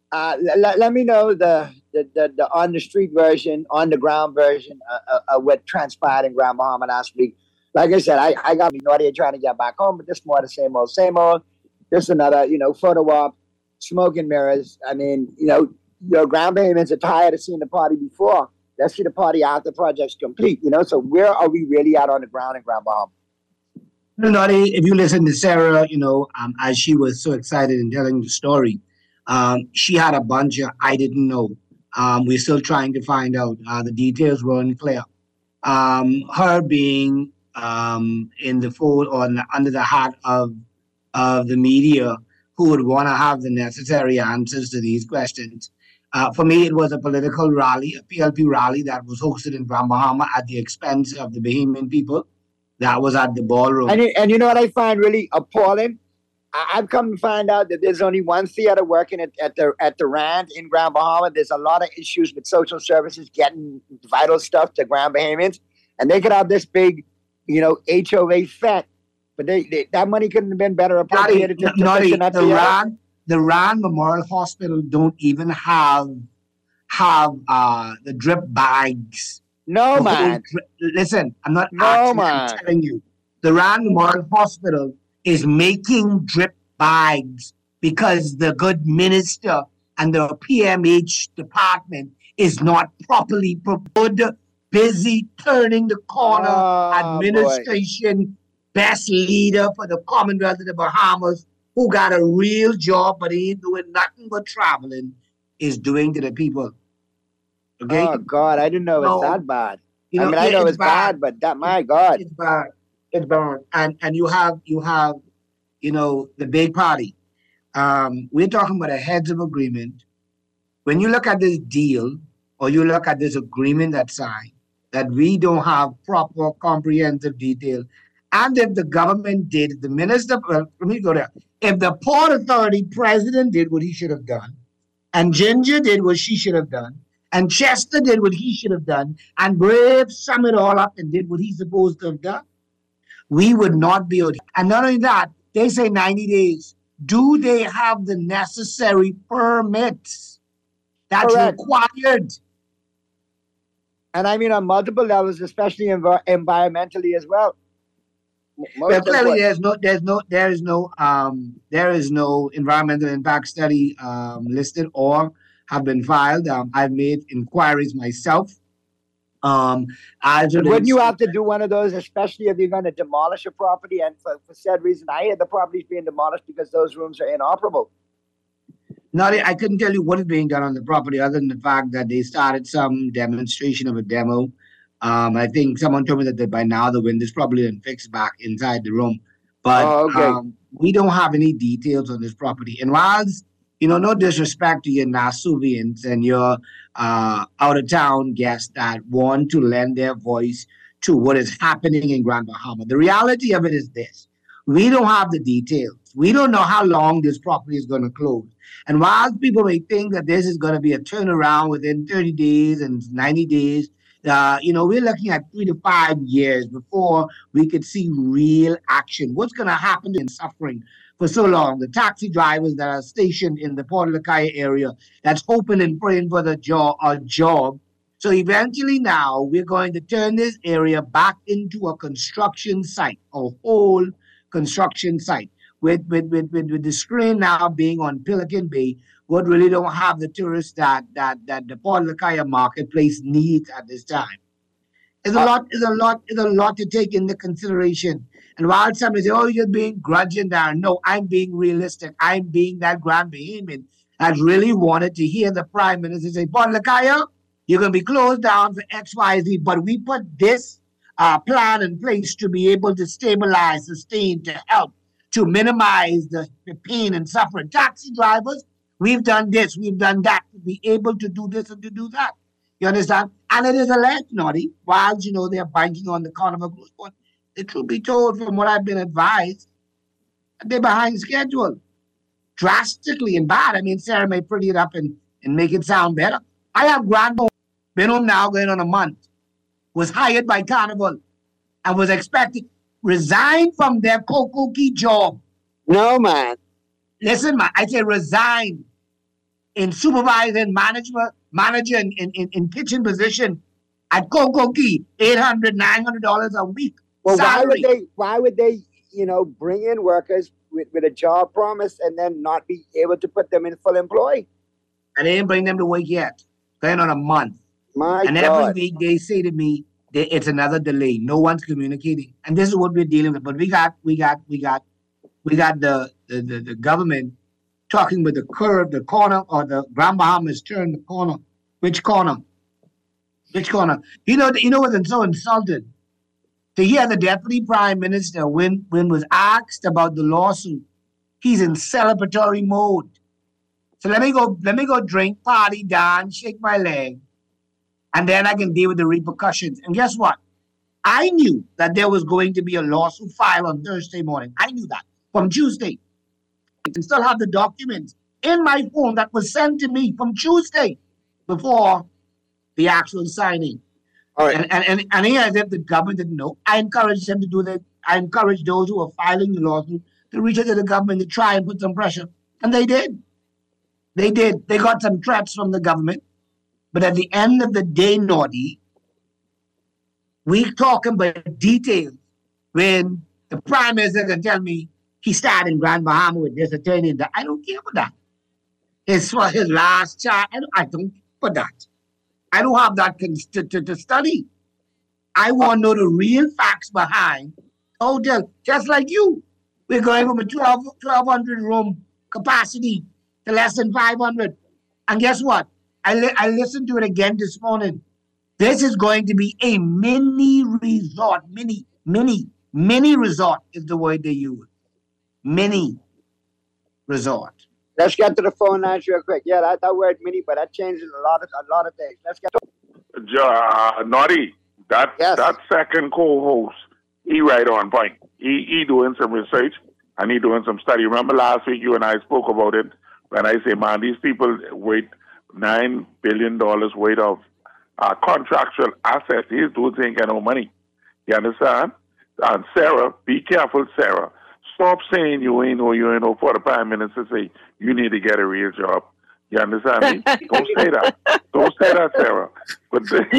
S5: Uh, let, let me know the, the, the, the on the street version, on the ground version uh, uh, of what transpired in Grand Bahama last week. Like I said, I, I got me naughty trying to get back home, but this more the same old, same old. Just another, you know, photo op, smoke and mirrors. I mean, you know, your Grand Bahamians are tired of seeing the party before. Let's see the party after the project's complete, you know? So where are we really out on the ground in Grand Bahama?
S19: No, Naughty, if you listen to Sarah, you know, um, as she was so excited in telling the story, um, she had a bunch of I didn't know. Um, we're still trying to find out. Uh, the details were unclear. Um, her being um, in the fold or in the, under the hat of of the media who would want to have the necessary answers to these questions. Uh, for me, it was a political rally, a P L P rally that was hosted in Grand Bahama at the expense of the Bahamian people. That was at the ballroom.
S5: And, and you know what I find really appalling? I, I've come to find out that there's only one theater working at, at the at the Rand in Grand Bahama. There's a lot of issues with social services getting vital stuff to Grand Bahamians. And they could have this big, you know, H O A fete. But they, they, that money couldn't have been better appropriated to, to
S19: Naughty,
S5: fix that
S19: the
S5: theater.
S19: Rand, the Rand Memorial Hospital don't even have have uh, the drip bags.
S5: No,
S19: The whole
S5: man.
S19: drip- Listen, I'm not
S5: No,
S19: asking,
S5: man.
S19: I'm telling you. The Rand Memorial Hospital is making drip bags because the good minister and the P M H department is not properly prepared, busy turning the corner,
S5: Oh,
S19: administration, best leader for the Commonwealth of the Bahamas, who got a real job but he ain't doing nothing but traveling, is doing to the people. Okay?
S5: Oh, God, I didn't know it was
S19: No.
S5: that bad.
S19: You
S5: I
S19: know,
S5: mean, I
S19: yeah,
S5: know
S19: it's
S5: it's bad, but that, my God.
S19: It's bad. It's bad. And and you have you have, you know, the big party. Um, we're talking about a heads of agreement. When you look at this deal or you look at this agreement that's signed, that we don't have proper comprehensive detail. And if the government did, the minister, well, let me go there. If the Port Authority president did what he should have done, and Ginger did what she should have done, and Chester did what he should have done, and Brave summed it all up and did what he's supposed to have done, we would not be. And not only that, they say ninety days. Do they have the necessary permits that's
S5: Correct.
S19: required?
S5: And I mean on multiple levels, especially env- environmentally as well. M- most
S19: Well, clearly
S5: important.
S19: there's no, there's no, there is no, um, there is no environmental impact study um, listed or have been filed. Um, I've made inquiries myself. Um, as
S5: But
S19: it
S5: wouldn't
S19: is-
S5: you have to do one of those, especially if you're going to demolish a property? And for, for said reason, I hear the property's being demolished because those rooms are inoperable.
S19: Not, I couldn't tell you what is being done on the property other than the fact that they started some demonstration of a demo. Um, I think someone told me that by now the wind is probably been fixed back inside the room. But
S5: Oh, okay.
S19: um, we don't have any details on this property. And whilst, you know, no disrespect to your Nasuvians and your uh, out-of-town guests that want to lend their voice to what is happening in Grand Bahama, the reality of it is this. We don't have the details. We don't know how long this property is going to close. And while people may think that this is going to be a turnaround within thirty days and ninety days, uh, you know, we're looking at three to five years before we could see real action. What's going to happen in suffering for so long? The taxi drivers that are stationed in the Port Lakaya area that's hoping and praying for the job, a job. So eventually now we're going to turn this area back into a construction site, a whole construction site. With, with, with, with, with the screen now being on Pelican Bay, what really don't have the tourists that that that the Port Lakaya marketplace needs at this time. It's a lot, it's a lot, it's a lot to take into consideration. And while some say, oh, you're being grudging there, no, I'm being realistic. I'm being that Grand Bahamian that really wanted to hear the Prime Minister say, Port Lakaya, you're going to be closed down for X, Y, Z, but we put this uh, plan in place to be able to stabilize, sustain, to help, to minimize the, the pain and suffering. Taxi drivers, we've done this, we've done that, to be able to do this and to do that. You understand? And it is alleged, Naughty, while, you know, they're banking on the Carnival Cruise Port, the truth be told, from what I've been advised, they're behind schedule. Drastically and bad. I mean, Sarah may pretty it up and, and make it sound better. I have grandma, been home now going on a month, was hired by Carnival and was expected, resigned from their Coco Key job.
S5: No, man.
S19: Listen, man, I say resign. in supervising management, manager in, in, in, in kitchen position at Coco Key, eight hundred dollars, nine hundred dollars a week.
S5: Well,
S19: salary.
S5: why would they? Why would they? You know, bring in workers with, with a job promise and then not be able to put them in full employ?
S19: And they didn't bring them to work yet. They're on a month.
S5: My
S19: and
S5: God.
S19: every week they say to me, they, it's another delay. No one's communicating, and this is what we're dealing with. But we got, we got, we got, we got the the, the, the government talking with the curve, the corner, or the Grand Bahamas turn the corner. Which corner? Which corner? You know, you know what's so insulted? To hear the deputy prime minister, when, when was asked about the lawsuit, he's in celebratory mode. So let me go, let me go drink, party, dance, shake my leg, and then I can deal with the repercussions. And guess what? I knew that there was going to be a lawsuit filed on Thursday morning. I knew that from Tuesday. I can still have the documents in my phone that was sent to me from Tuesday before the actual signing.
S5: All right.
S19: And, and, and, and here, as if the government didn't know, I encouraged them to do that. I encouraged those who were filing the lawsuit to reach out to the government to try and put some pressure. And they did. They did. They got some threats from the government. But at the end of the day, Naughty, we talking about details when the prime minister can tell me he started in Grand Bahama with this attorney. That I don't care about that. His, his last child, I don't, I don't care about that. I don't have that to, to, to study. I want to know the real facts behind hotel, just like you. We're going from a twelve hundred room capacity to less than five hundred. And guess what? I, li- I listened to it again this morning. This is going to be a mini resort. Mini, mini, mini resort is the word they use. Mini resort.
S5: Let's get to the phone lines real quick. Yeah, that, that word mini, but that changes a lot of a lot of things. Let's get to
S8: Uh, Naughty, that
S5: Yes.
S8: that second co-host, he right on point. He he doing some research and he doing some study. Remember last week you and I spoke about it when I say, man, these people weight nine billion dollars worth of uh, contractual assets. These dudes ain't got no money. You understand? And Sarah, be careful, Sarah. Stop saying you ain't know, you ain't know for the prime minister say you need to get a real job. You understand me? Don't say that. Don't say that, Sarah. But,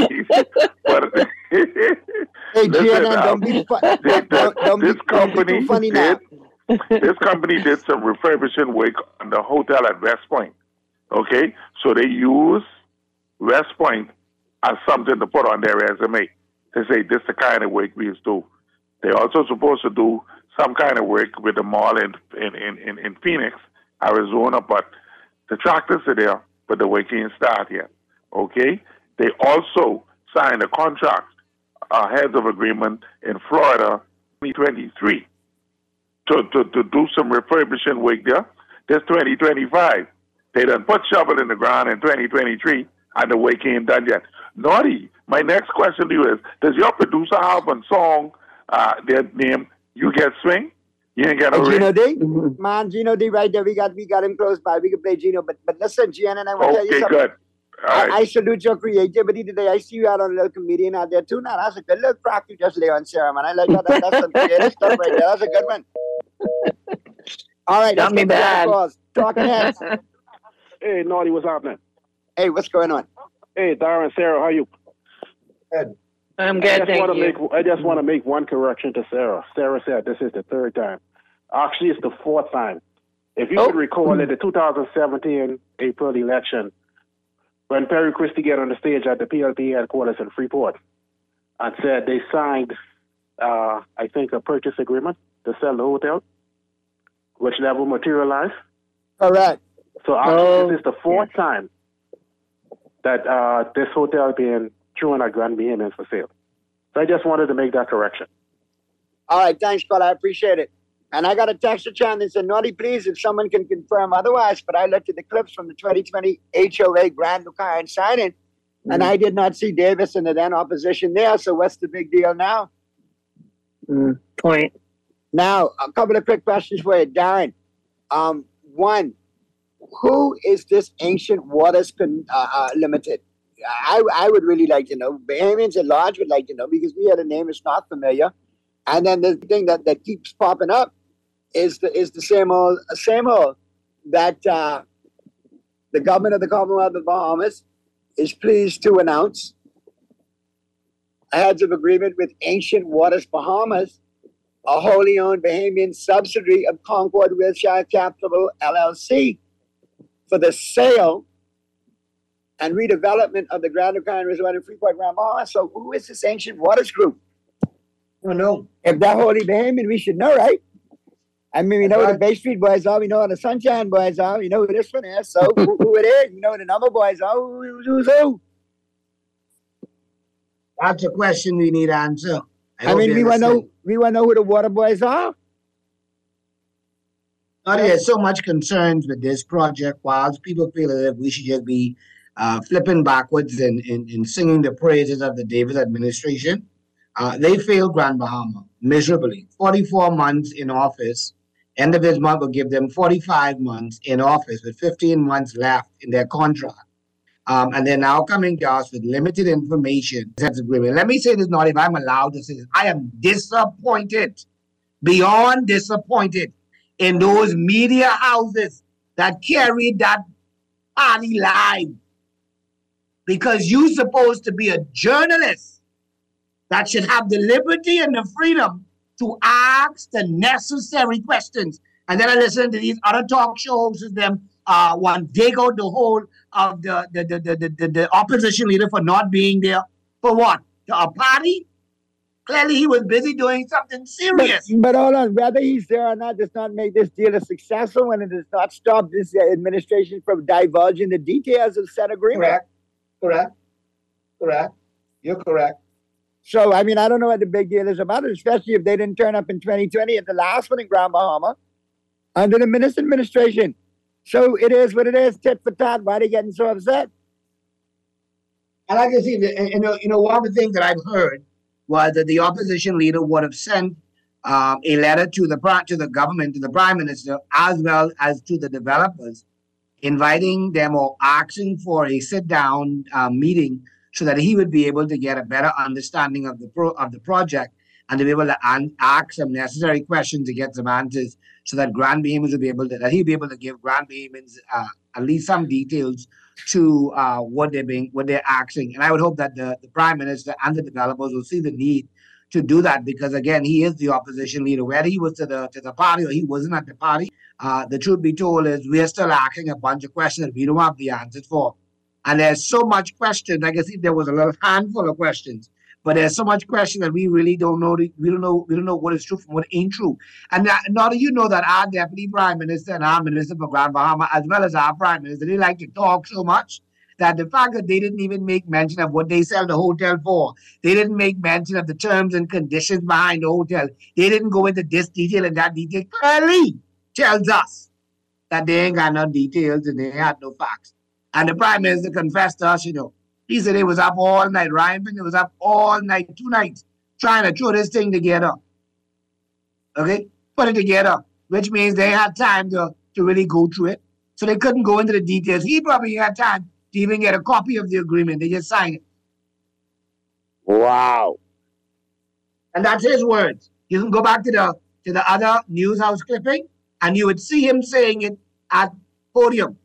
S8: but
S5: Hey,
S8: listen,
S5: G N N,
S8: um,
S5: don't be fu-
S8: this,
S5: don't, don't, don't
S8: this
S5: be,
S8: company
S5: don't be too funny now.
S8: did, this company did some refurbishing work on the hotel at West Point. Okay? So they use West Point as something to put on their resume. They say this is the kind of work we used to do. They're also supposed to do some kind of work with the mall in in, in, in Phoenix, Arizona, but the tractors are there, but the work ain't start yet. Okay? They also signed a contract, a heads of agreement in Florida, twenty twenty-three, to, to, to do some refurbishing work there. This twenty twenty-five. They done put shovel in the ground in twenty twenty-three, and the work ain't done yet. Naughty, my next question to you is, does your producer have a song, uh, their name, You Get Swing? You ain't got no
S5: Hey,
S8: ring?
S5: Gino D? Man, Gino D right there. We got we got him close by. We can play Gino. But but listen, G N N, I want to tell you
S8: Okay,
S5: something.
S8: good. All
S5: I,
S8: right.
S5: I salute your creativity today. I see you out on a little comedian out there too. Now that's a good little crack you just lay on Sarah, man. I like that. that that's some creative stuff right there. That's a good one. All right,
S18: Not
S5: let's
S18: me
S5: get to our
S18: bad.
S5: calls. Talking heads.
S20: Hey, Naughty, what's happening?
S5: Hey, what's going on?
S20: Hey, Darren, Sarah, how you?
S5: Good.
S18: I'm
S20: I
S18: good,
S20: just
S18: thank
S20: want to
S18: you.
S20: make I just want to make one correction to Sarah. Sarah said this is the third time. Actually, it's the fourth time. If you
S18: Oh.
S20: could recall, in the two thousand seventeen April election, when Perry Christie got on the stage at the P L P headquarters in Freeport and said they signed, uh, I think, a purchase agreement to sell the hotel, which never materialized.
S5: Correct.
S20: So actually,
S18: Oh.
S20: this is the fourth time that uh, this hotel being thrown at Grand Bahamians for sale. So I just wanted to make that correction.
S5: All right, thanks, Scott. I appreciate it. And I got a text to Chan that said, Naughty, please, if someone can confirm otherwise, but I looked at the clips from the twenty twenty H O A Grand Lucayan signing,
S18: Mm.
S5: and I did not see Davis and the then opposition there. So what's the big deal now?
S18: Mm, point.
S5: Now, a couple of quick questions for you, Darren. Um, one, who is this Ancient Waters con- uh, uh, Limited? I, I would really like to know. Bahamians at large would like to know because we had a name that's not familiar. And then the thing that, that keeps popping up is the is the same old same old that uh, the government of the Commonwealth of the Bahamas is pleased to announce a heads of agreement with Ancient Waters Bahamas, a wholly owned Bahamian subsidiary of Concord Wilshire Capital L L C, for the sale and redevelopment of the Grand Ocarina Resort in Freeport, Grand Bahama. So who is this Ancient Waters Group?
S19: I don't know.
S5: If they're wholly Bahamian, we should know, right? I mean, we know who the Bay Street Boys are. We know who the Sunshine Boys are. We know who this one is. So who, who it is. We know who the Number Boys are. Who, who's who?
S19: That's a question we need to answer. I,
S5: I mean, we want to know. We want to know who the Water Boys are.
S19: Now, there's so much concerns with this project. Whilst people feel as if we should just be uh, flipping backwards and, and, and singing the praises of the Davis administration, uh, they failed Grand Bahama miserably. forty-four months in office. End of this month will give them forty-five months in office with fifteen months left in their contract. Um, and they're now coming to us with limited information. Let me say this, not if I'm allowed to say this. I am disappointed, beyond disappointed, in those media houses that carried that party live. Because you're supposed to be a journalist that should have the liberty and the freedom to ask the necessary questions. And then I listen to these other talk show hosts, them uh, one dig out the whole of the the, the, the, the the opposition leader for not being there. For what? A party? Clearly he was busy doing something serious.
S5: But, but hold on, whether he's there or not does not make this deal a successful one. It does not stop this administration from divulging the details of said agreement.
S19: Correct. Correct. Correct. You're correct.
S5: So, I mean, I don't know what the big deal is about it, especially if they didn't turn up in twenty twenty at the last one in Grand Bahama under the minister administration. So it is what it is, tit for tat. Why are they getting so upset?
S19: And I can see that, you know, you know, one of the things that I've heard was that the opposition leader would have sent um, a letter to the to the government, to the prime minister, as well as to the developers, inviting them or asking for a sit-down uh, meeting so that he would be able to get a better understanding of the pro of the project and to be able to an ask some necessary questions to get some answers, so that Grand Bahamians would be able to that he'd be able to give Grand Bahamians uh, at least some details to uh, what they're being what they're asking. And I would hope that the, the prime minister and the developers will see the need to do that, because again, he is the opposition leader. Whether he was to the to the party or he wasn't at the party, uh, the truth be told is we are still asking a bunch of questions that we don't have the answers for. And there's so much question. I guess there was a little handful of questions, but there's so much question that we really don't know. We don't know. We don't know what is true from what ain't true. And that, not do you know that our deputy prime minister and our minister for Grand Bahama, as well as our prime minister, they like to talk so much that the fact that they didn't even make mention of what they sell the hotel for, they didn't make mention of the terms and conditions behind the hotel, they didn't go into this detail and that detail, clearly tells us that they ain't got no details and they had no facts. And the prime minister confessed to us, you know, he said he was up all night. Ryan Pinto was up all night, two nights, trying to throw this thing together. Okay? Put it together, which means they had time to, to really go through it. So they couldn't go into the details. He probably had time to even get a copy of the agreement. They just signed it.
S5: Wow.
S19: And that's his words. You can go back to the to the other news house clipping, and you would see him saying it at podium.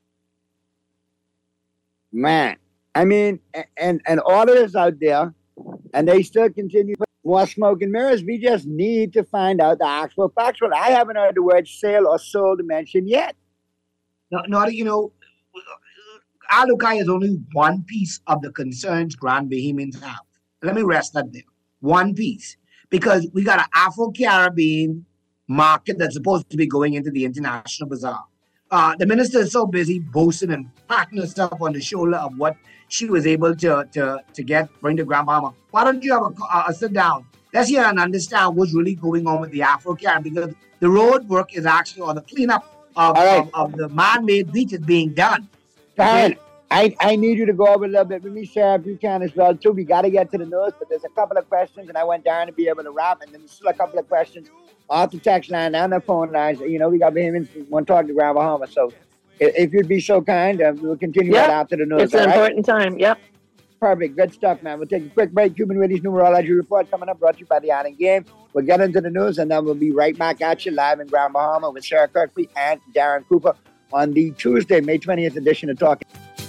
S5: Man, I mean, and, and all of this out there, and they still continue putting more smoke and mirrors. We just need to find out the actual facts. Well, I haven't heard the word sale or sold mentioned yet.
S19: No, not, you know, Alukai is only one piece of the concerns Grand Bahamians have. Let me rest that there. One piece. Because we got an Afro-Caribbean market that's supposed to be going into the international bazaar. Uh, the minister is so busy boasting and patting herself on the shoulder of what she was able to to, to get, bring to Grand Bahama. Why don't you have a, a sit down? Let's hear and understand what's really going on with the Afro-Caribbean, because the road work is actually, or the cleanup of, right. of, of the man-made beaches being done.
S5: Fine. I, I need you to go over a little bit with me, Sarah, if you can as well, too. We got to get to the news, but there's a couple of questions, and I went down to be able to wrap, and then there's still a couple of questions off the text line and the phone lines. You know, we got Bahamians who want to talk to Grand Bahama, so if, if you'd be so kind, uh, we'll continue
S18: yep.
S5: right after the news.
S18: It's an
S5: right?
S18: important time, yep.
S5: Perfect. Good stuff, man. We'll take a quick break. Cuban Witty's Numerology Report coming up, brought to you by the Island Game. We'll get into the news, and then we'll be right back at you live in Grand Bahama with Sarah Kirkby and Darren Cooper. on the Tuesday, May twentieth edition of Talking.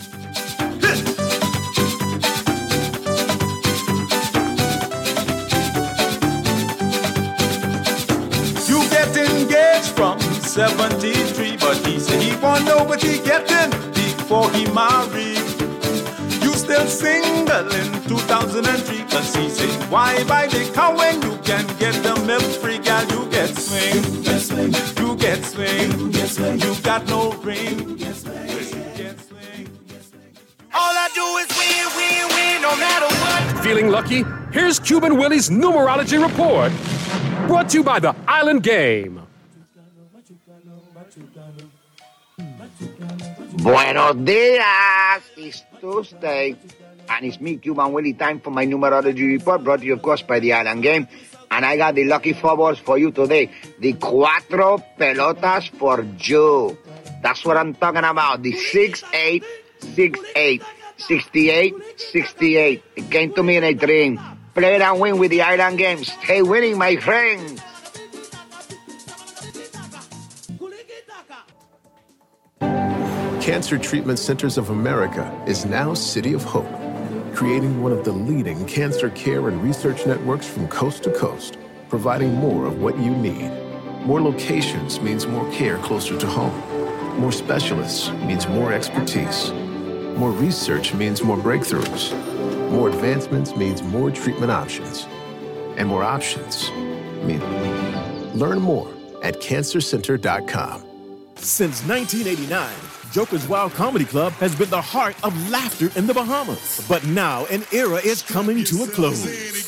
S16: You get engaged from seventy-three, but he said he won't know what he getting before he married. You still single in two thousand three, cause he said, why buy the cow when you can get the milk free, girl? You get swing, you get swing, you get swing, you get swing. You got no ring, you get swing, you get swing.
S15: All I do is win, win, win, no matter what.
S6: Feeling lucky? Here's Cuban Willie's numerology report. Brought to you by the Island Game.
S5: Buenos dias! It's Tuesday, and it's me, Cuban Willie, time for my numerology report, brought to you, of course, by the Island Game. And I got the lucky four balls for you today. The cuatro pelotas for you. That's what I'm talking about. The six eight six eight, sixty-eight sixty-eight. It came to me in a dream. Play it and win with the Island Game. Stay winning, my friends.
S21: Cancer Treatment Centers of America is now City of Hope, creating one of the leading cancer care and research networks from coast to coast, providing more of what you need. More locations means more care closer to home. More specialists means more expertise. More research means more breakthroughs. More advancements means more treatment options. And more options mean learn more at cancer center dot com.
S22: Since nineteen eighty-nine, Joker's Wild Comedy Club has been the heart of laughter in the Bahamas. But now an era is coming to a close.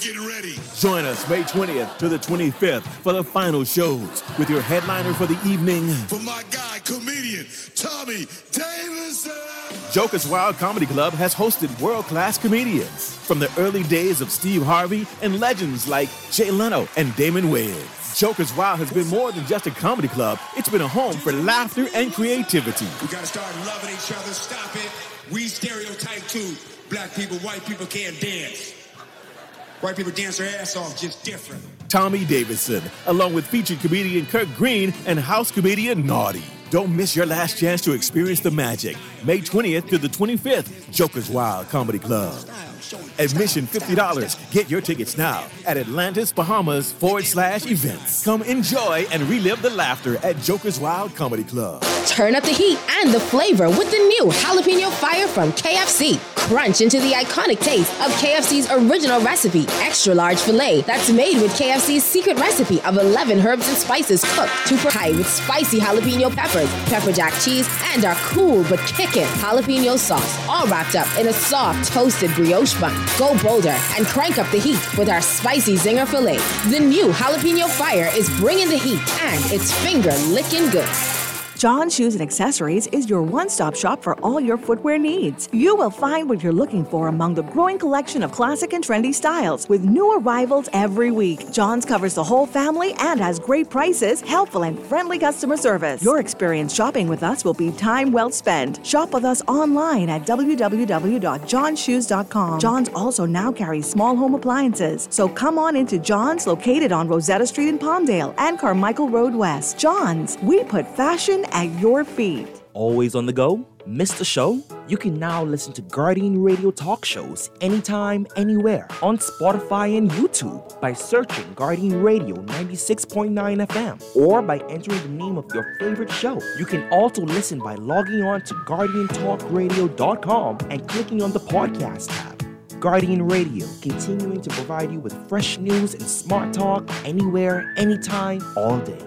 S22: Join us May twentieth to the twenty-fifth for the final shows with your headliner for the evening.
S16: For my guy, comedian Tommy Davidson.
S22: Joker's Wild Comedy Club has hosted world-class comedians from the early days of Steve Harvey and legends like Jay Leno and Damon Wayans. Joker's Wild has been more than just a comedy club. It's been a home for laughter and creativity.
S16: We gotta start loving each other. Stop it. We stereotype too. Black people, white people can't dance. White people dance their ass off, just different.
S22: Tommy Davidson, along with featured comedian Kirk Green and house comedian Naughty. Don't miss your last chance to experience the magic. May twentieth to the twenty-fifth, Joker's Wild Comedy Club. Admission fifty dollars. Get your tickets now at Atlantis Bahamas forward slash events. Come enjoy and relive the laughter at Joker's Wild Comedy Club.
S10: Turn up the heat and the flavor with the new Jalapeno Fire from K F C. Crunch into the iconic taste of K F C's original recipe, extra large filet that's made with K F C's secret recipe of eleven herbs and spices cooked to fry with spicy jalapeno peppers, pepper jack cheese, and our cool but kickin' jalapeno sauce, all wrapped up in a soft toasted brioche bun. Go bolder and crank up the heat with our spicy zinger filet. The new Jalapeno Fire is bringing the heat, and it's finger-licking good.
S23: John Shoes and Accessories is your one-stop shop for all your footwear needs. You will find what you're looking for among the growing collection of classic and trendy styles with new arrivals every week. John's covers the whole family and has great prices, helpful and friendly customer service. Your experience shopping with us will be time well spent. Shop with us online at w w w dot john shoes dot com. John's also now carries small home appliances, so come on into John's, located on Rosetta Street in Palmdale and Carmichael Road West. John's, we put fashion at your feet.
S24: Always on the go? Missed a show? You can now listen to Guardian Radio talk shows anytime, anywhere on Spotify and YouTube by searching Guardian Radio ninety-six point nine F M or by entering the name of your favorite show. You can also listen by logging on to guardian talk radio dot com and clicking on the podcast tab. Guardian Radio, continuing to provide you with fresh news and smart talk anywhere, anytime, all day.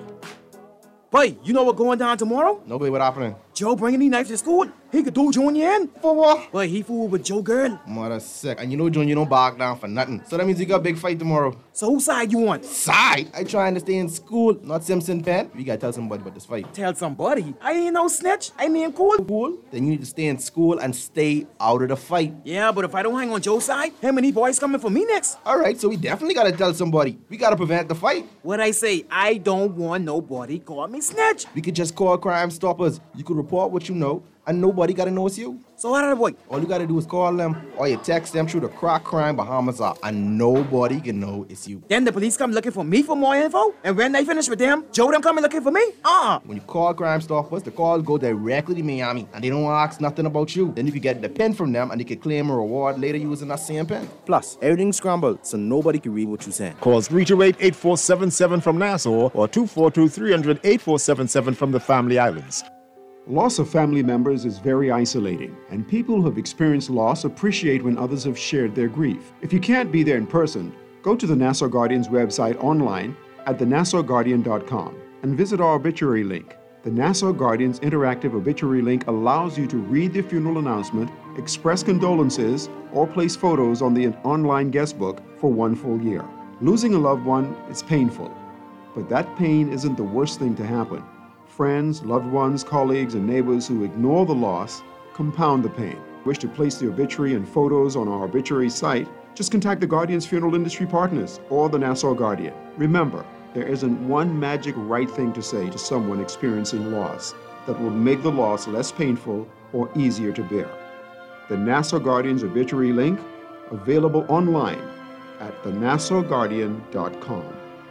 S25: Boy, you know what going down tomorrow?
S26: Nobody, what happening?
S25: Joe bringing these knives to school. He could do Junior in.
S26: For what?
S25: Boy, he fooled with Joe girl.
S26: Mother sick. And you know Junior don't bark down for nothing. So that means you got a big fight tomorrow.
S25: So whose side you on?
S26: Side? I trying to stay in school, not Simpson Pen. We gotta tell somebody about this fight.
S25: Tell somebody? I ain't no snitch. I mean cool.
S26: Cool? Then you need to stay in school and stay out of the fight.
S25: Yeah, but if I don't hang on Joe's side, him and these boys coming for me next.
S26: Alright, so we definitely gotta tell somebody. We gotta prevent the fight.
S25: What I say, I don't want nobody call me snitch.
S26: We could just call Crime Stoppers. You could report what you know. and nobody got to know it's you.
S25: So what are the boy?
S26: All you got to do is call them or you text them through the Crack Crime Bahamas app, and nobody can know it's you.
S25: Then the police come looking for me for more info, and when they finish with them, Joe them coming looking for me? Uh-uh.
S26: When you call Crime Stoppers, the calls go directly to Miami, and they don't ask nothing about you. Then you can get the pin from them, and you can claim a reward later using that same pin. Plus, everything's scrambled, so nobody can read what you're saying.
S17: Call three two eight, eight four seven seven from Nassau or two four two, three hundred, eight four seven seven from the Family Islands.
S1: Loss of family members is very isolating, and people who have experienced loss appreciate when others have shared their grief. If you can't be there in person, go to the Nassau Guardian's website online at the nassau guardian dot com and visit our obituary link. The Nassau Guardian's interactive obituary link allows you to read the funeral announcement, express condolences, or place photos on the online guest book for one full year. Losing a loved one is painful, but that pain isn't the worst thing to happen. Friends, loved ones, colleagues, and neighbors who ignore the loss compound the pain. Wish to place the obituary and photos on our obituary site? Just contact the Guardian's funeral industry partners or the Nassau Guardian. Remember, there isn't one magic right thing to say to someone experiencing loss that will make the loss less painful or easier to bear. The Nassau Guardian's obituary link, available online at the nassau guardian dot com.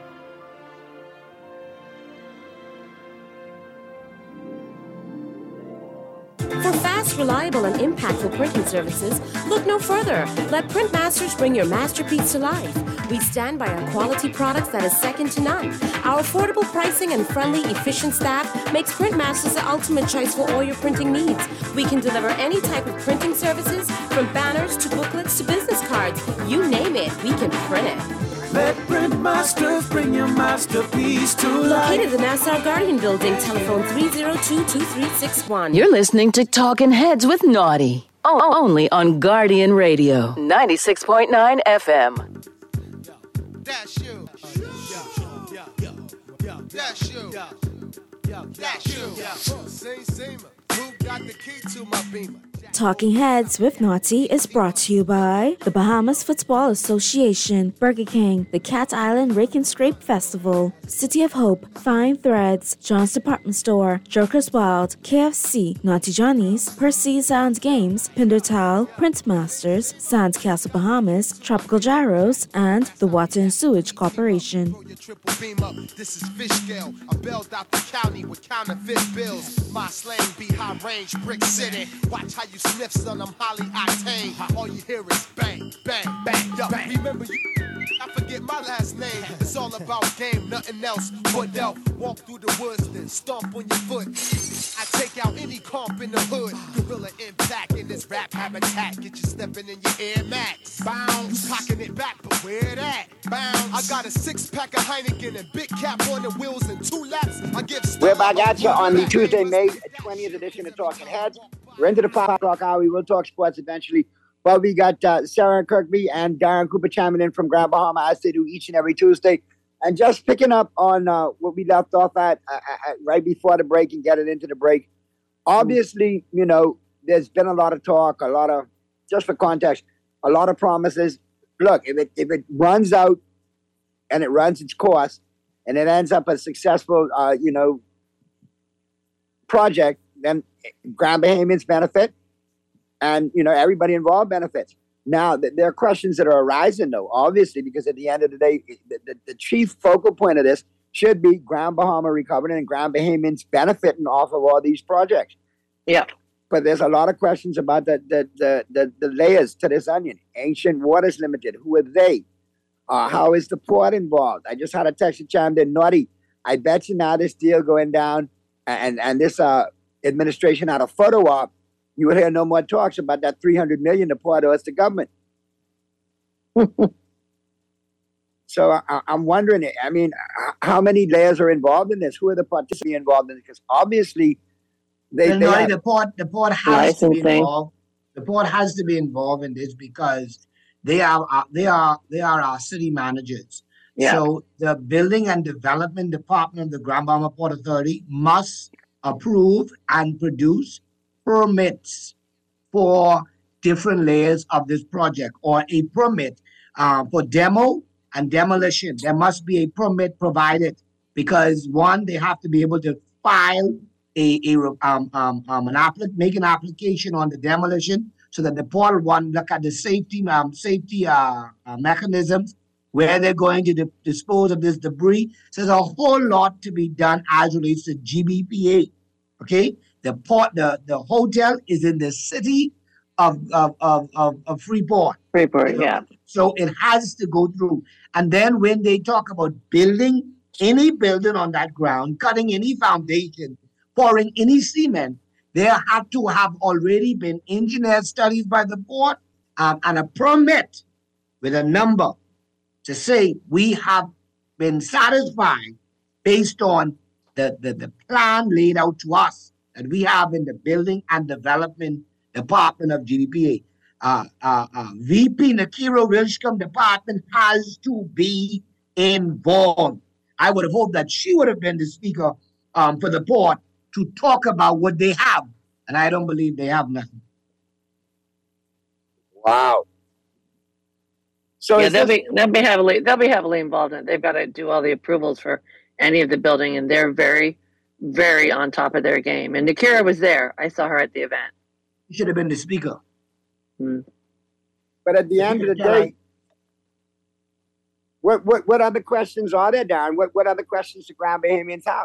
S10: For fast, reliable, and impactful printing services, look no further. Let Printmasters bring your masterpiece to life. We stand by our quality products that is second to none. Our affordable pricing and friendly, efficient staff makes Printmasters the ultimate choice for all your printing needs. We can deliver any type of printing services, from banners to booklets to business cards. You name it, we can print it.
S15: Let Printmasters bring your masterpiece to life.
S10: Located in the Nassau Guardian Building, telephone three oh two, two three six one.
S2: You're listening to Talkin' Heads with Naughty. O- only on Guardian Radio, ninety-six point nine F M.
S3: That's you. That's you. That's you. Same, same. Who got the key to my beamer?
S23: Talking Heads with Naughty is brought to you by the Bahamas Football Association, Burger King, the Cat Island Rake and Scrape Festival, City of Hope, Fine Threads, John's Department Store, Joker's Wild, K F C, Naughty Johnny's, Percy's Sound Games, Pindertal, Printmasters, Sands Castle Bahamas, Tropical Gyros, and the Water and Sewage Corporation.
S3: Triple beamer, this is fish scale. I bailed out the county with counterfeit bills. My slang be high range, brick city. Watch how you sniff, son, I'm highly octane. All you hear is bang, bang, bang, yo, bang. Remember you, I forget my last name. It's all about game, nothing else but out. Walk through the woods, then stomp on your foot. I take out any comp in the hood. Gorilla impact in this rap habitat. Get you stepping in your Air Max. Bounce, cocking it back, but where that? Bounce. I got a six pack of Heineken and big cap on the wheels and two laps. I give.
S5: We're back at you on the Tuesday, May twentieth edition of Talking Heads. We're into the five o'clock hour. We will talk sports eventually. But we got uh, Sarah Kirkby and Darren Cooper chiming in from Grand Bahama, as they do each and every Tuesday. And just picking up on uh, what we left off at uh, uh, right before the break and getting into the break. Obviously, you know, there's been a lot of talk, a lot of, just for context, a lot of promises. Look, if it if it runs out and it runs its course and it ends up a successful, uh, you know, project, then Grand Bahamians benefit and, you know, everybody involved benefits. Now, th- there are questions that are arising, though, obviously, because at the end of the day, the, the, the chief focal point of this should be Grand Bahama recovering and Grand Bahamians benefiting off of all these projects.
S18: Yeah.
S5: But there's a lot of questions about the the the, the, the layers to this onion. Ancient Waters Limited, who are they? Uh, how is the port involved? I just had a text that chimed in, Naughty. I bet you now this deal going down and, and this uh, administration had a photo op, you would hear no more talks about that three hundred million dollars the port owes the government. So I, I'm wondering, I mean, how many layers are involved in this? Who are the participants involved in it? Because obviously, they,
S19: well,
S5: they
S19: no,
S5: have,
S19: the port, the port has to be involved. The port has to be involved in this because they are uh, they are they are our city managers.
S18: Yeah.
S19: So the Building and Development Department of the Grand Bahama Port Authority must approve and produce permits for different layers of this project, or a permit uh, for demo and demolition. There must be a permit provided because, one, they have to be able to file a, a um, um, um, an applic- make an application on the demolition so that the Port will want to look at the safety um, safety uh, uh, mechanisms where they're going to di- dispose of this debris. So there's a whole lot to be done as relates to G B P A. Okay, the port, the, the hotel is in the city of of of, of, of Freeport.
S18: Freeport,
S19: You know?
S18: yeah.
S19: So it has to go through. And then when they talk about building any building on that ground, cutting any foundation, pouring any cement, there have to have already been engineered studies by the board um, and a permit with a number to say we have been satisfied based on the, the, the plan laid out to us that we have in the Building and Development Department of G D P A. Uh, uh, uh, V P Nakiro Wilshcombe Department has to be involved. I would have hoped that she would have been the speaker um, for the port to talk about what they have, and I don't believe they have nothing.
S5: Wow. So
S18: yeah,
S5: is
S18: they'll
S5: this-
S18: be they'll be heavily they'll be heavily involved in it. They've got to do all the approvals for any of the building, and they're very, very on top of their game. And Nakira was there. I saw her at the event.
S19: She should have been the speaker.
S18: Hmm.
S5: But at the end of the day, what what what other questions are there, Darren? What what other questions do Grand Bahamians have?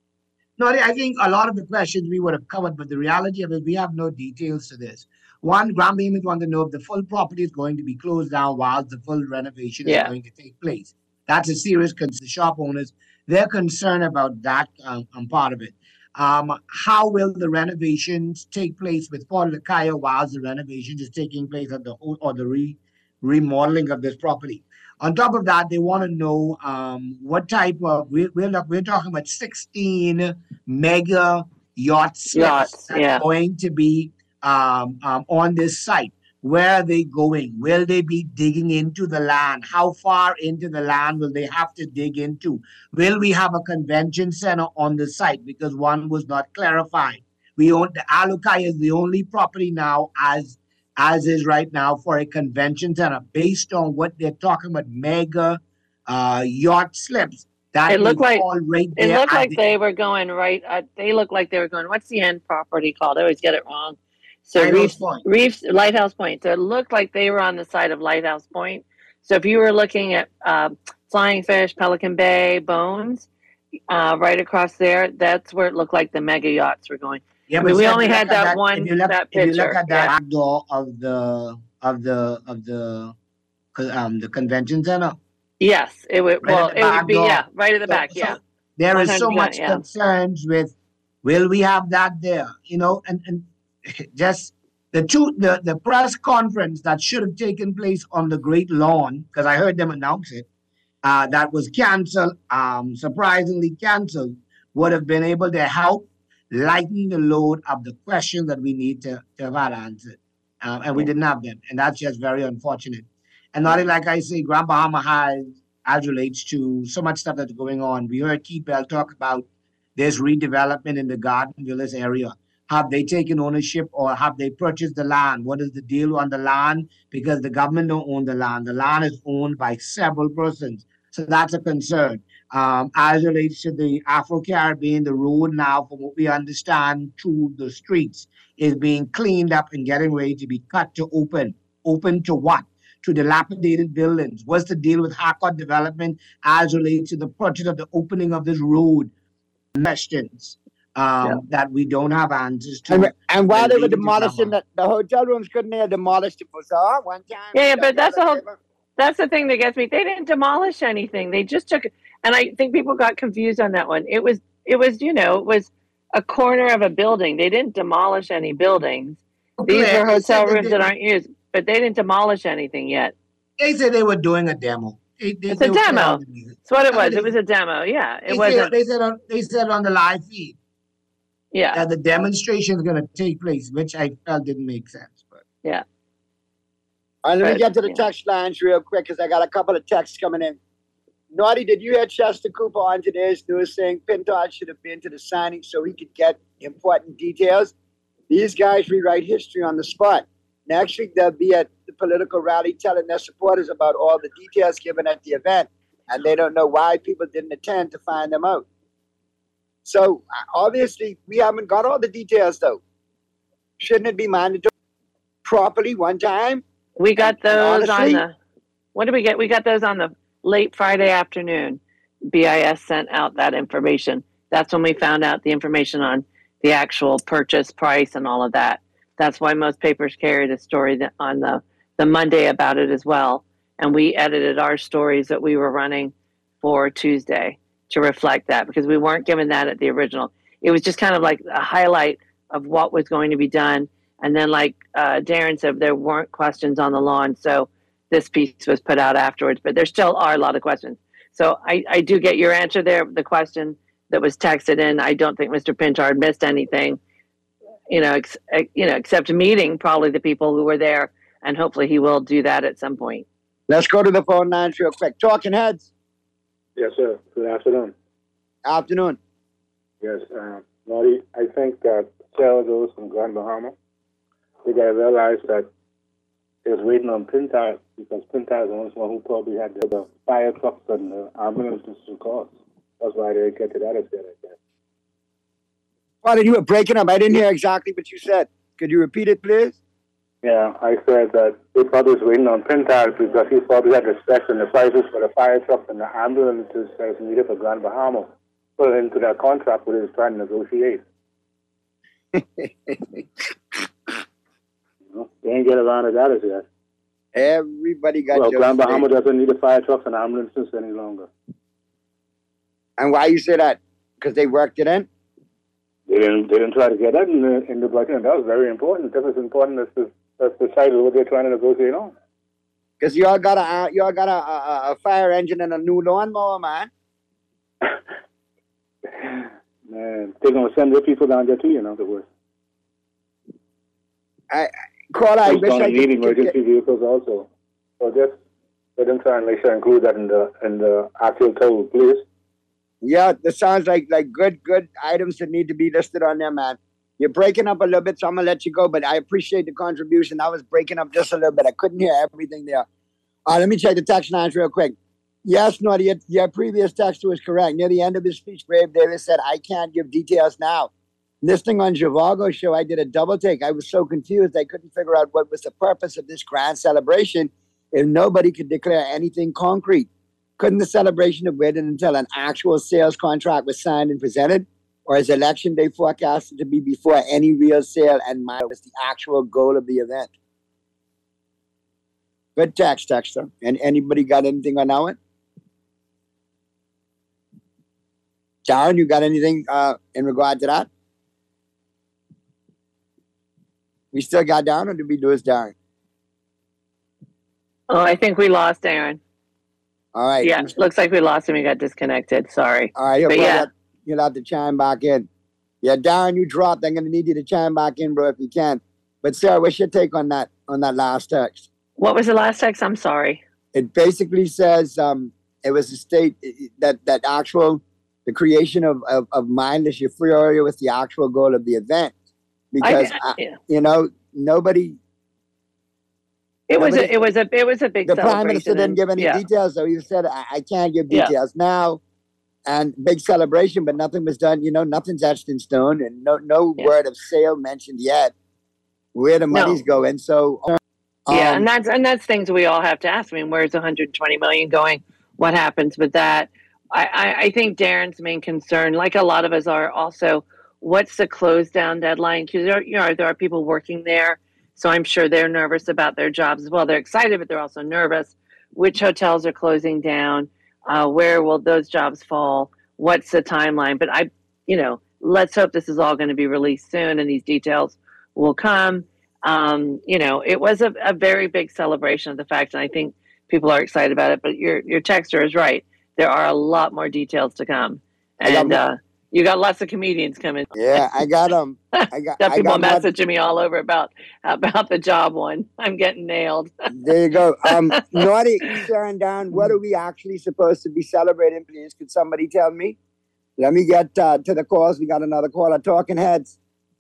S19: No, I think a lot of the questions we would have covered, but the reality of it, we have no details to this. One, Grand Bahamians want to know if the full property is going to be closed down while the full renovation
S18: Yeah.
S19: is going to take place. That's a serious concern. The shop owners, they're concerned about that um, um, part of it. Um, how will the renovations take place with Port Lakaya while the renovation is taking place at the whole or the re- remodeling of this property? On top of that, they want to know um, what type of we're we're, look, we're talking about sixteen mega yacht slips
S18: Yachts,
S19: that's
S18: yeah.
S19: going to be um, um, on this site. Where are they going? Will they be digging into the land? How far into the land will they have to dig into? Will we have a convention center on the site? Because one was not clarified. We own the Alukai is the only property now as as is right now for a convention center based on what they're talking about mega uh, yacht slips. That
S18: It looked
S19: may
S18: like
S19: fall right
S18: it
S19: there
S18: looked
S19: at
S18: like
S19: the-
S18: they were going right. Uh, they looked like they were going. What's the end property called? I always get it wrong. So
S19: Lighthouse
S18: Reefs,
S19: Point.
S18: Reefs, Lighthouse Point. So it looked like they were on the side of Lighthouse Point. So if you were looking at uh, Flying Fish, Pelican Bay, Bones, uh, right across there, that's where it looked like the mega yachts were going.
S19: Yeah,
S18: I
S19: but
S18: mean, we
S19: see, if
S18: only
S19: you
S18: had
S19: look at
S18: that one
S19: If you look,
S18: that
S19: if you
S18: picture.
S19: look at that
S18: yeah.
S19: back door of the of the of the um the convention center,
S18: Yes, it would.
S19: Right
S18: well,
S19: at the
S18: it
S19: back
S18: would be
S19: door.
S18: yeah, right at the
S19: So-
S18: back.
S19: so
S18: Yeah.
S19: there is so
S18: one hundred percent,
S19: much
S18: yeah.
S19: concerns with will we have that there, you know, and and just the two the the press conference that should have taken place on the Great Lawn, because I heard them announce it, uh, that was canceled, um, surprisingly canceled, would have been able to help lighten the load of the questions that we need to, to have had answered. Um, and we didn't have them. And that's just very unfortunate. And not like I say, Grand Bahama has, as relates to so much stuff that's going on. We heard Keith Bell talk about there's redevelopment in the Garden Villas area. Have they taken ownership or have they purchased the land? What is the deal on the land? Because the government don't own the land. The land is owned by several persons. So that's a concern. Um, as relates to the Afro-Caribbean, the road now, from what we understand, to the streets is being cleaned up and getting ready to be cut to open. Open to what? To dilapidated buildings. What's the deal with Harcourt Development as relates to the purchase of the opening of this road? Questions um, that we don't have answers to.
S5: And, and while they were
S19: Related to
S5: demolishing the, the hotel rooms, couldn't they have demolished the bazaar one time?
S18: Yeah, yeah, but that's the whole. That's the thing that gets me. They didn't demolish anything. They just took, and I think people got confused on that one. It was, it was, you know, it was a corner of a building. They didn't demolish any buildings. These
S19: Okay,
S18: are
S19: they said
S18: hotel
S19: they
S18: rooms that
S19: didn't-
S18: aren't used, but they didn't demolish anything yet.
S19: They said they were doing a demo. They, they,
S18: It's
S19: they
S18: a
S19: were
S18: demo.
S19: telling me.
S18: That's what it
S19: I mean,
S18: was.
S19: they-
S18: It was a demo. Yeah, it
S19: They
S18: wasn't.
S19: said, they said on they said on the live feed
S18: Yeah.
S19: that the demonstration is going to take place, which I felt didn't make sense. But
S18: Yeah.
S5: All right, let me
S18: But,
S5: get to the
S18: yeah.
S5: text lines real quick because I got a couple of texts coming in. Naughty, did you hear Chester Cooper on today's news saying Pintosh should have been to the signing so he could get important details? These guys rewrite history on the spot. Next week, they'll be at the political rally telling their supporters about all the details given at the event, and they don't know why people didn't attend to find them out. So obviously, we haven't got all the details, though. Shouldn't it be mandatory properly one time?
S18: We got
S5: And- and
S18: those
S5: honestly-
S18: on the. When did we get? We got those on the late Friday afternoon. B I S sent out that information. That's when we found out the information on the actual purchase price and all of that. That's why most papers carry the story that on the, the Monday about it as well. And we edited our stories that we were running for Tuesday to reflect that because we weren't given that at the original. It was just kind of like a highlight of what was going to be done. And then like uh, Darren said, there weren't questions on the lawn. So this piece was put out afterwards, but there still are a lot of questions. So I, I do get your answer there. The question that was texted in, I don't think Mister Pinchard missed anything, you know, ex, you know, except meeting probably the people who were there. And hopefully he will do that at some point.
S5: Let's go to the phone lines real quick. Talking Heads.
S4: Yes, sir. Good afternoon.
S5: Afternoon.
S4: Yes, um, Marty, I think that Sarah goes from Grand Bahama. We got to realize that it was waiting on Pintar because Pintar is the only one who probably had the fire trucks and the ambulances to cause. That's why they didn't get to that extent, I guess.
S5: Father, you were breaking up. I didn't hear exactly what you said. Could you repeat it, please?
S4: Yeah, I said that he probably was waiting on Pintar because he probably had the specs and the prices for the fire trucks and the ambulances that was needed for Grand Bahama put into that contract what he was trying to negotiate. You know, they ain't get around to that as yet.
S5: Everybody got
S4: well,
S5: your
S4: Grand
S5: say.
S4: Bahama doesn't need the fire trucks and ambulances any longer.
S5: And why you say that? Because they worked it in?
S4: They didn't. They didn't try to get that in the in the budget. And that was very important. Just as important as the as the size of what they're trying to negotiate on.
S5: Because y'all got a uh, y'all got a, a, a fire engine and a new lawnmower, man.
S4: Man, they're gonna send their people down there too. You know the worst.
S5: I call. I
S4: They're
S5: wish
S4: gonna
S5: I
S4: need
S5: could
S4: emergency
S5: get,
S4: vehicles also. So just let them try and make sure include that in the in the actual total, please.
S5: Yeah, that sounds like like good good items that need to be listed on there, man. You're breaking up a little bit, so I'm gonna let you go. But I appreciate the contribution. I was breaking up just a little bit. I couldn't hear everything there. Uh, let me check the text lines real quick. Yes, Naughty, your, your previous text was correct. Near the end of his speech, Brave Davis said, "I can't give details now." Listening on Zhivago's show, I did a double take. I was so confused. I couldn't figure out what was the purpose of this grand celebration if nobody could declare anything concrete. Couldn't the celebration have waited until an actual sales contract was signed and presented? Or is election day forecasted to be before any real sale and mine was the actual goal of the event? Good text, Texter. And anybody got anything on that one? Darren, you got anything uh, in regard to that? We still got Darren, or did we lose Darren?
S18: Oh, I think we lost Aaron.
S5: All right.
S18: Yeah, looks like we lost him. He got disconnected. Sorry.
S5: All right, you'll,
S18: But
S5: probably
S18: yeah.
S5: have, you'll have to chime back in. Yeah, Darren, you dropped. I'm going to need you to chime back in, bro, if you can. But Sarah, what's your take on that on that last text?
S18: What was the last text? I'm sorry.
S5: It basically says um, it was a state that that actual the creation of of, of mindless euphoria was the actual goal of the event because
S18: I-
S5: uh,
S18: yeah.
S5: you know nobody.
S18: It was
S5: nobody-
S18: a, it was a it was a big
S5: The prime minister
S18: celebration
S5: didn't
S18: and-
S5: give any
S18: yeah.
S5: details, though. He said, I, I can't give
S18: Yeah.
S5: details now. And big celebration, but nothing was done. You know, nothing's etched in stone and no no
S18: Yeah.
S5: word of sale mentioned yet where the
S18: No.
S5: money's going. So, um,
S18: Yeah, and that's and that's things we all have to ask. I mean, where's one hundred twenty million going? What happens with that? I, I, I think Darren's main concern, like a lot of us are, also what's the close down deadline? Because there, are- you know, there are people working there, so I'm sure they're nervous about their jobs as well. They're excited, but they're also nervous. Which hotels are closing down? Uh, where will those jobs fall? What's the timeline? But I, you know, let's hope this is all going to be released soon, and these details will come. Um, you know, it was a, a very big celebration of the fact, and I think people are excited about it. But your your texter is right. There are a lot more details to come,
S5: I got
S18: and
S5: more-
S18: uh, you got lots of comedians coming.
S5: yeah, I got them. I got,
S18: Got
S5: I
S18: people
S5: got more-
S18: messaging me all over about about the job one. I'm getting nailed.
S5: There you go. Um, Naughty, Sharon down. What are we actually supposed to be celebrating, please? Could somebody tell me? Let me get uh, to the calls. We got another caller. Talking Heads.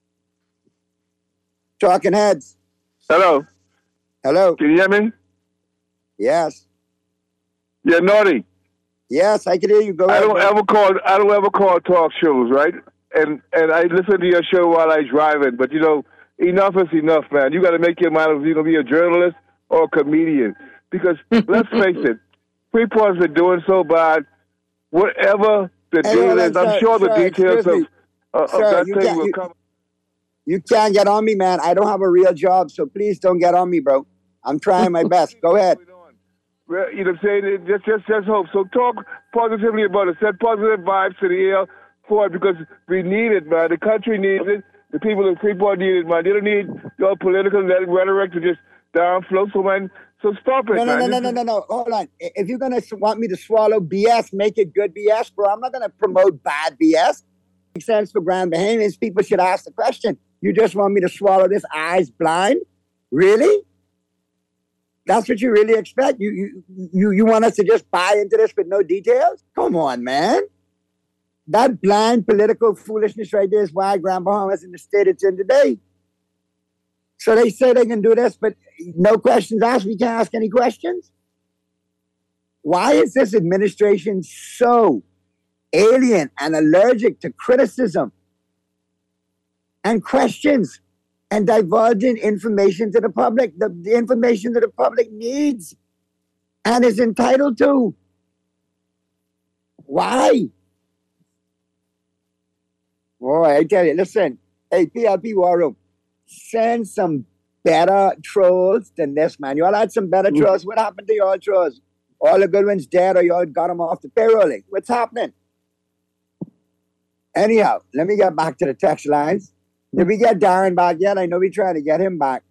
S5: Talking Heads.
S8: Hello.
S5: Hello.
S8: Can you hear me?
S5: Yes.
S8: Yeah, Naughty.
S5: Yes, I can hear you. Go
S8: I
S5: ahead.
S8: don't
S5: man.
S8: ever call. I don't ever call talk shows, right? And and I listen to your show while I driving. But you know, enough is enough, man. You got to make your mind if you're gonna be a journalist or a comedian. Because let's face it, Freeport's been doing so bad. Whatever the
S5: Hey,
S8: deal
S5: hold
S8: is,
S5: on,
S8: I'm
S5: sir,
S8: sure the
S5: sir,
S8: details
S5: excuse
S8: of,
S5: me.
S8: uh, of
S5: Sir,
S8: that
S5: you
S8: thing
S5: can't-
S8: will
S5: you-
S8: come.
S5: You can't get on me, man. I don't have a real job, so please don't get on me, bro. I'm trying my best. Go ahead.
S8: Well, you know what I'm saying? It Just, just, just hope. So talk positively about it. Send positive vibes to the air for it because we need it, man. The country needs it. The people in Freeport need it, man. They don't need your political rhetoric to just downflow. So, man, so stop it,
S5: No, no,
S8: man.
S5: no, no, no, no, no. Hold on. If you're going to want me to swallow B S, make it good B S, bro. I'm not going to promote bad B S. Makes sense for Grand Bahamians. People should ask the question. You just want me to swallow this eyes blind? Really? That's what you really expect? You, you, you, you want us to just buy into this with no details? Come on, man. That blind political foolishness right there is why Grand Bahama is in the state it's in today. So they say they can do this, but no questions asked. We can't ask any questions. Why is this administration so alien and allergic to criticism and questions and divulging information to the public, the, the information that the public needs and is entitled to? Why? Boy, I tell you, listen, hey, P L P War Room, send some better trolls than this, man. You all had some better trolls. What happened to your trolls? All the good ones dead or you all got them off the payrolling. What's happening? Anyhow, let me get back to the text lines. Did we get Darren back yet? I know we're trying to get him back.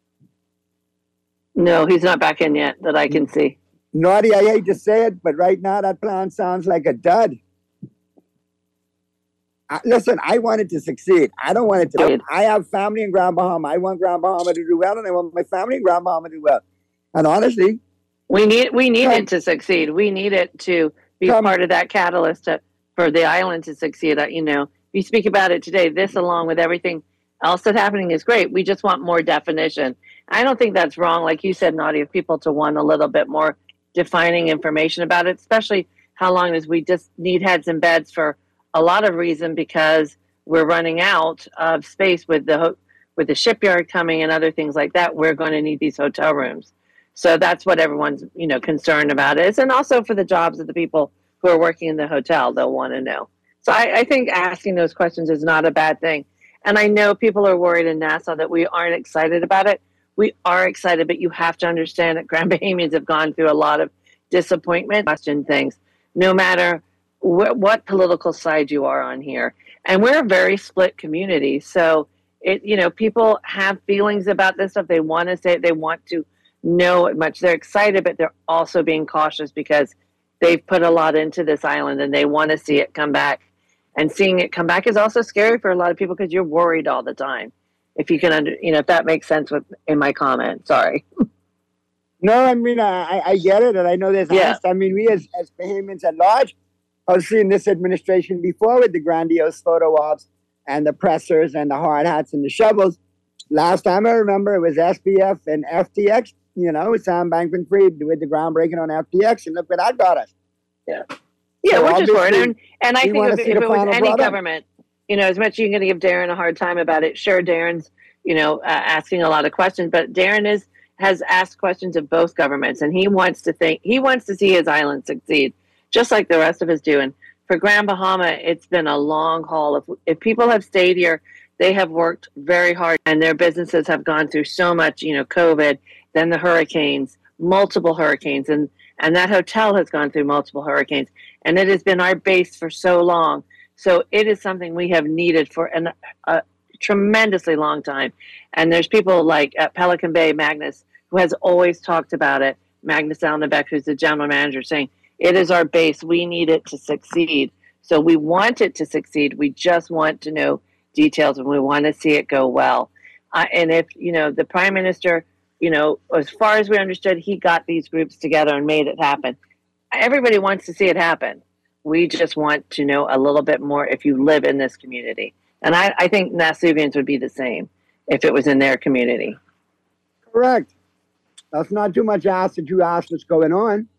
S18: No, he's not back in yet that I can see.
S5: Naughty, I hate to say it, but right now that plan sounds like a dud. I, listen, I want it to succeed. I don't want it to.
S18: Good.
S5: I have family in Grand Bahama. I want Grand Bahama to do well, and I want my family in Grand Bahama to do well. And honestly,
S18: We need we need
S5: Come-
S18: it to succeed. We need it to be
S5: Come-
S18: part of that catalyst to, for the island to succeed. Uh, You know, you speak about it today. This, along with everything else that's happening, is great. We just want more definition. I don't think that's wrong, like you said, Nadia, of people to want a little bit more defining information about it, especially how long as we just need heads and beds for a lot of reason because we're running out of space with the ho- with the shipyard coming and other things like that. We're going to need these hotel rooms. So that's what everyone's, you know, concerned about is. And also for the jobs of the people who are working in the hotel, they'll want to know. So I, I think asking those questions is not a bad thing. And I know people are worried in Nassau that we aren't excited about it. We are excited, but you have to understand that Grand Bahamians have gone through a lot of disappointment, question things, no matter wh- what political side you are on here. And we're a very split community. So, it you know, people have feelings about this stuff. They want to say it. They want to know it much. They're excited, but they're also being cautious because they've put a lot into this island and they want to see it come back. And seeing it come back is also scary for a lot of people because you're worried all the time. If you can, under, you know, if that makes sense with in my comment. Sorry.
S5: no, I mean, I, I get it, and I know there's
S18: Yeah.
S5: angst. I mean, we as, as Bahamians at large have seen this administration before with the grandiose photo ops and the pressers and the hard hats and the shovels. Last time I remember, it was S B F and F T X, you know, Sam Bankman-Fried with the groundbreaking on F T X, and look where that got us.
S18: Yeah. Yeah,
S5: So
S18: we're just worried.
S5: obviously,
S18: And, and I
S5: we
S18: think
S5: wanna
S18: if,
S5: see
S18: if
S5: the
S18: it was
S5: final
S18: any
S5: product.
S18: government, you know, as much as you're going to give Darren a hard time about it, sure, Darren's, you know, uh, asking a lot of questions, but Darren is has asked questions of both governments, and he wants to think, he wants to see his island succeed, just like the rest of us do. And for Grand Bahama, it's been a long haul. If, if people have stayed here, they have worked very hard, and their businesses have gone through so much, you know, COVID, then the hurricanes, multiple hurricanes, and, and that hotel has gone through multiple hurricanes, and it has been our base for so long. So it is something we have needed for an, a tremendously long time. And there's people like at Pelican Bay, Magnus, who has always talked about it, Magnus Alnebeck, who's the general manager, saying, it is our base. We need it to succeed. So we want it to succeed. We just want to know details and we want to see it go well. Uh, and if, you know, the prime minister, you know, as far as we understood, he got these groups together and made it happen. Everybody wants to see it happen. We just want to know a little bit more if you live in this community. And I, I think Nassauvians would be the same if it was in their community.
S5: Correct. That's not too much asked that you asked what's going on.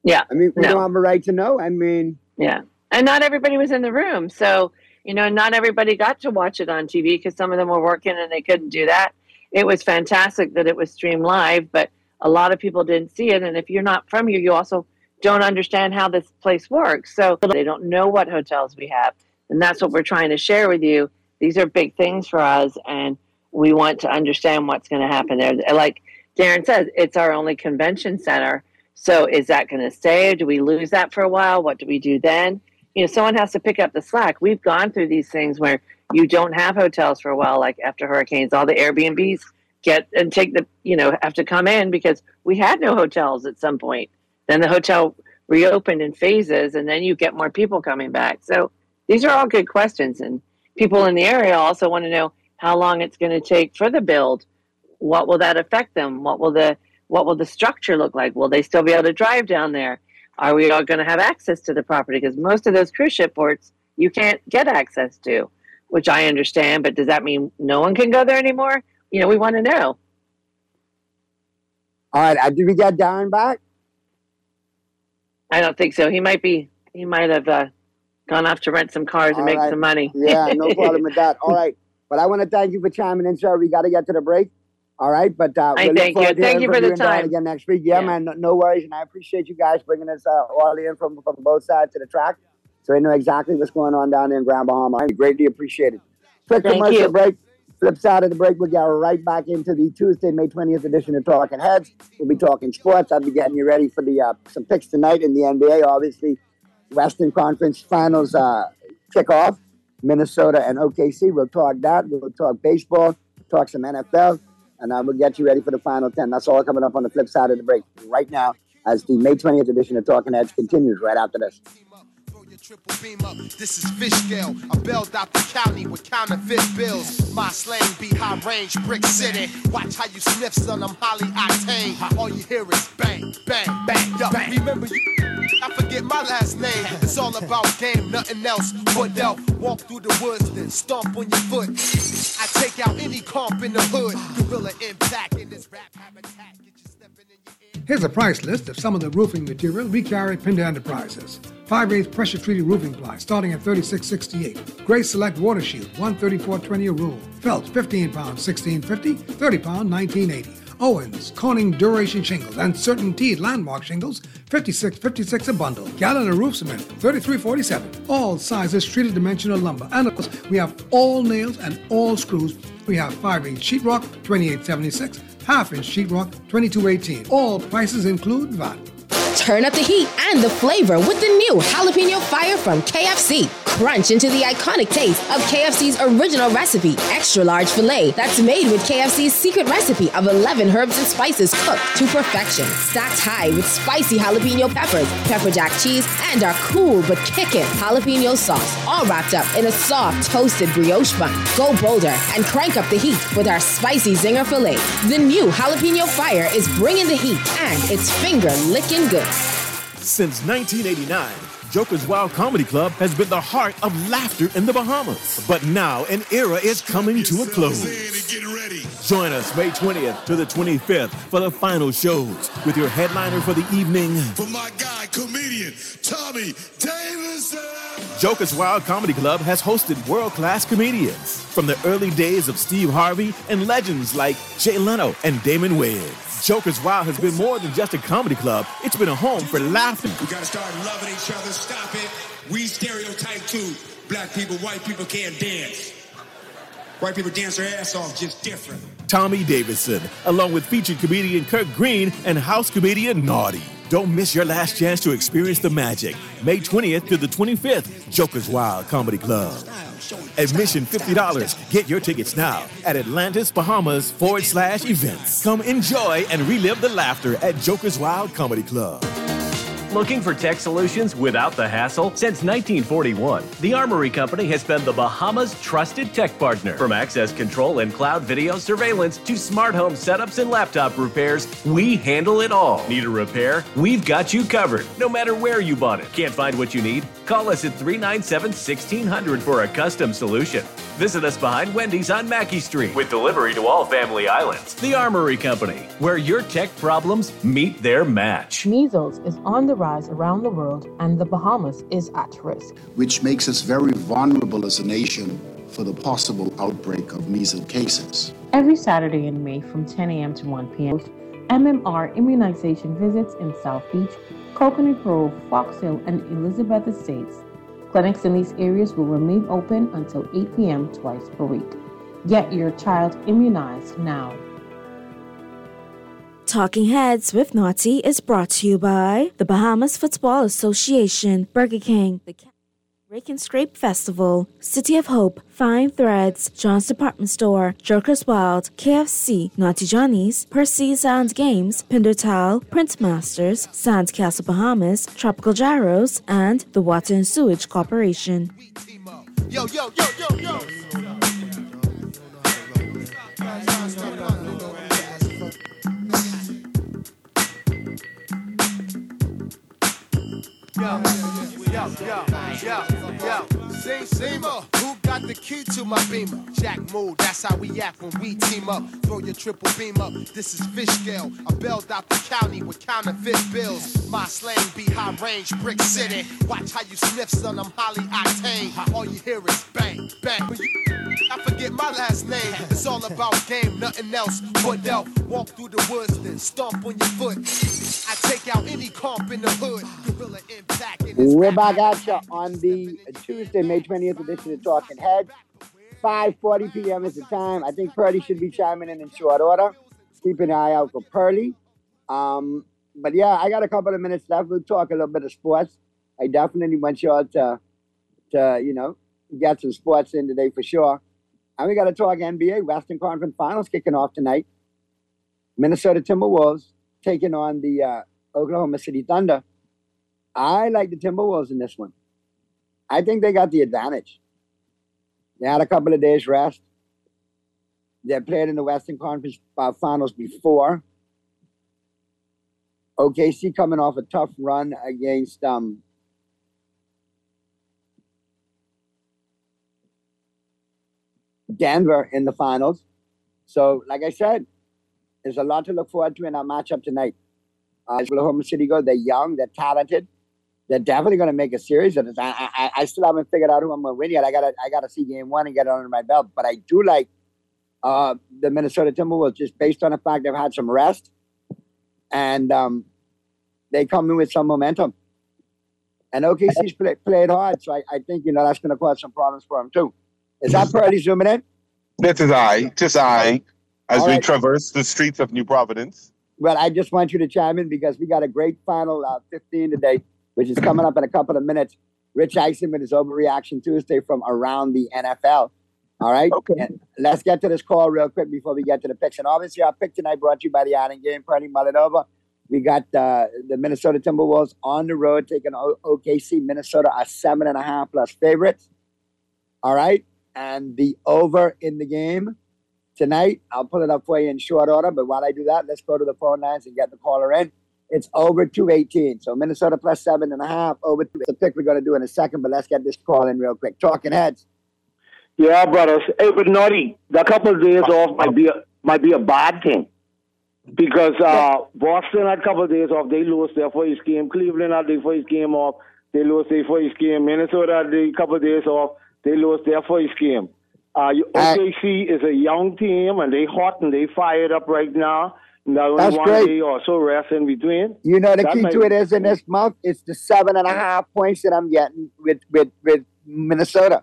S18: Yeah.
S5: I mean, we
S18: no.
S5: don't have a right to know. I mean,
S18: yeah. And not everybody was in the room. So, you know, not everybody got to watch it on T V because some of them were working and they couldn't do that. It was fantastic that it was streamed live, but a lot of people didn't see it. And if you're not from here, you also don't understand how this place works. So they don't know what hotels we have. And that's what we're trying to share with you. These are big things for us, and we want to understand what's going to happen there. Like Darren says, it's our only convention center. So is that going to stay? Do we lose that for a while? What do we do then? You know, someone has to pick up the slack. We've gone through these things where you don't have hotels for a while, like after hurricanes, all the Airbnbs get and take the, you know, have to come in because we had no hotels at some point. Then the hotel reopened in phases, and then you get more people coming back. So these are all good questions. And people in the area also want to know how long it's going to take for the build. What will that affect them? What will the what will the structure look like? Will they still be able to drive down there? Are we all going to have access to the property? Because most of those cruise ship ports you can't get access to, which I understand. But does that mean no one can go there anymore? You know, we want to know.
S5: All right. Uh, did we get Darren back?
S18: I don't think so. He might be. He might have uh, gone off to rent some cars
S5: All
S18: and make
S5: right.
S18: some money.
S5: Yeah, no problem with that. All right. But I want to thank you for chiming in, sir. We got to get to the break. All right. But uh,
S18: I
S5: we'll
S18: thank you. Thank you for the time.
S5: Again next week. Yeah, yeah, man. No, no worries. And I appreciate you guys bringing us uh, all in from, from both sides to the track. So we know exactly what's going on down there in Grand Bahama. I greatly appreciate it. Quick
S18: Thank
S5: commercial
S18: you.
S5: break. Flip side of the break, we'll get right back into the Tuesday, May twentieth edition of Talking Heads. We'll be talking sports. I'll be getting you ready for the uh, some picks tonight in the N B A. Obviously, Western Conference Finals uh, kickoff, Minnesota and O K C. We'll talk that. We'll talk baseball, talk some N F L, and uh, we'll get you ready for the Final Ten. That's all coming up on the flip side of the break right now as the May twentieth edition of Talking Heads continues right after this.
S3: Triple beamer, this is fish scale. I bailed out the county with counterfeit bills. My slang be high range, brick city. Watch how you sniff, son, I'm highly octane. All you hear is bang, bang, bang. Yo, bang. Remember you, I forget my last name. It's all about game, nothing else. But out, walk through the woods, then stomp on your foot. I take out any comp in the hood. Gorilla impact in this rap habitat. Get you stepping in your ear.
S7: Here's a price list of some of the roofing material we carry at Pinda Enterprises. five eighths pressure-treated roofing ply starting at thirty-six sixty-eight. Gray Select Water Shield, one thirty-four twenty a roll. Felt, fifteen pounds, sixteen fifty. thirty pound, nineteen eighty. Owens, Corning Duration Shingles, and Certainty Landmark Shingles, fifty-six fifty-six a bundle. Gallon of roof cement, thirty-three forty-seven. All sizes treated dimensional lumber. And of course, we have all nails and all screws. We have five eighths sheetrock, twenty-eight seventy-six. Half inch sheetrock, twenty-two eighteen. All prices include V A T.
S10: Turn up the heat and the flavor with the new Jalapeno Fire from K F C. Crunch into the iconic taste of K F C's original recipe, extra large filet that's made with K F C's secret recipe of eleven herbs and spices cooked to perfection. Stacked high with spicy jalapeno peppers, pepper jack cheese, and our cool but kickin' jalapeno sauce, all wrapped up in a soft toasted brioche bun. Go bolder and crank up the heat with our spicy zinger filet. The new Jalapeno Fire is bringing the heat, and it's finger-licking good.
S22: Since nineteen eighty-nine, Joker's Wild Comedy Club has been the heart of laughter in the Bahamas. But now an era is coming to a close. Join us May twentieth to the twenty-fifth for the final shows with your headliner for the evening.
S9: For my guy, comedian Tommy Davidson.
S22: Joker's Wild Comedy Club has hosted world-class comedians from the early days of Steve Harvey and legends like Jay Leno and Damon Wayans. Joker's Wild has been more than just a comedy club. It's been a home for laughter.
S9: We gotta start loving each other. Stop it. We stereotype too. Black people, white people can't dance. White people dance their ass off, just different.
S22: Tommy Davidson, along with featured comedian Kirk Green and house comedian Naughty. Don't miss your last chance to experience the magic. May twentieth to the twenty-fifth, Joker's Wild Comedy Club. Admission fifty dollars. Get your tickets now at Atlantis Bahamas forward slash events. Come enjoy and relive the laughter at Joker's Wild Comedy Club.
S11: Looking for tech solutions without the hassle? Since nineteen forty-one, the Armory Company has been the Bahamas' trusted tech partner. From access control and cloud video surveillance to smart home setups and laptop repairs, we handle it all. Need a repair? We've got you covered, no matter where you bought it. Can't find what you need? Call us at three nine seven, one six zero zero for a custom solution. Visit us behind Wendy's on Mackey Street with delivery to all Family Islands. The Armory Company, where your tech problems meet their match.
S6: Measles is on the rise around the world, and the Bahamas is at risk,
S12: which makes us very vulnerable as a nation for the possible outbreak of measles cases.
S6: Every Saturday in May from ten a.m. to one p.m., M M R immunization visits in South Beach, Coconut Grove, Fox Hill, and Elizabeth Estates. Clinics in these areas will remain open until eight p.m. twice per week. Get your child immunized now.
S23: Talking Heads with Naughty is brought to you by the Bahamas Football Association, Burger King, the Rake and Scrape Festival, City of Hope, Fine Threads, John's Department Store, Joker's Wild, K F C, Naughty Johnny's, Percy Sound Games, Pindertal, Print Masters, Sands Castle Bahamas, Tropical Gyros, and the Water and Sewage Corporation.
S3: Yo, yo, yo, yo, yo. Yo, yo, yo, yo, yo. Sing, Seamer, who got the key to my beamer? Jack Mood, that's how we act when we team up. Throw your triple beam up. This is fish scale. I bailed out the county with counterfeit bills. My slang be high range, brick city. Watch how you sniff, son, I'm highly octane. All you hear is bang, bang. I forget my last name. It's all about game, nothing else but elf. Walk through the woods, then stomp on your foot. I take out any comp in the hood. Gorilla impact in his
S5: We're back at you on the Tuesday, May twentieth edition of Talking Heads. five forty p.m. is the time. I think Pearly should be chiming in in short order. Keep an eye out for Pearly. Um, but yeah, I got a couple of minutes left. We'll talk a little bit of sports. I definitely want y'all to, to you know, get some sports in today for sure. And we got to talk N B A. Western Conference Finals kicking off tonight. Minnesota Timberwolves taking on the uh, Oklahoma City Thunder. I like the Timberwolves in this one. I think they got the advantage. They had a couple of days rest. They played in the Western Conference uh, Finals before. O K C coming off a tough run against um, Denver in the finals. So, like I said, there's a lot to look forward to in our matchup tonight. Uh, as Oklahoma City go, they're young, they're talented. They're definitely going to make a series of this. I, I, I still haven't figured out who I'm going to win yet. I got to I got to see game one and get it under my belt. But I do like uh, the Minnesota Timberwolves just based on the fact they've had some rest. And um, they come in with some momentum. And O K C's play, played hard. So I, I think, you know, that's going to cause some problems for them too. Is that Pearly zooming in?
S13: This is I. Just I. As
S5: All
S13: we
S5: right.
S13: traverse the streets of New Providence.
S5: Well, I just want you to chime in because we got a great final uh, fifteen today, which is coming up in a couple of minutes. Rich Eisen with his Overreaction Tuesday from around the N F L. All right?
S13: Okay.
S5: And let's get to this call real quick before we get to the picks. And obviously, our pick tonight brought to you by the Island Game. Pearly mull it over. We got uh, the Minnesota Timberwolves on the road taking o- OKC. Minnesota are seven and a half plus favorites. All right? And the over in the game tonight, I'll pull it up for you in short order. But while I do that, let's go to the phone lines and get the caller in. It's over two eighteen. So Minnesota plus seven and a half. Over two. It's a pick we're going to do in a second, but let's get this call in real quick. Talking Heads.
S14: Yeah, brothers. Hey, but Naughty, the couple of days off might be a, might be a bad thing because uh, Boston had a couple of days off. They lost their first game. Cleveland had their first game off. They lost their first game. Minnesota had a couple of days off. They lost their first game. Uh, O K C is a young team, and they hot and they fired up right now. Not only
S5: That's
S14: one
S5: great.
S14: day or so rest in between.
S5: You know, the
S14: That
S5: key
S14: might-
S5: to it is in this month, it's the seven and a half points that I'm getting with, with, with Minnesota.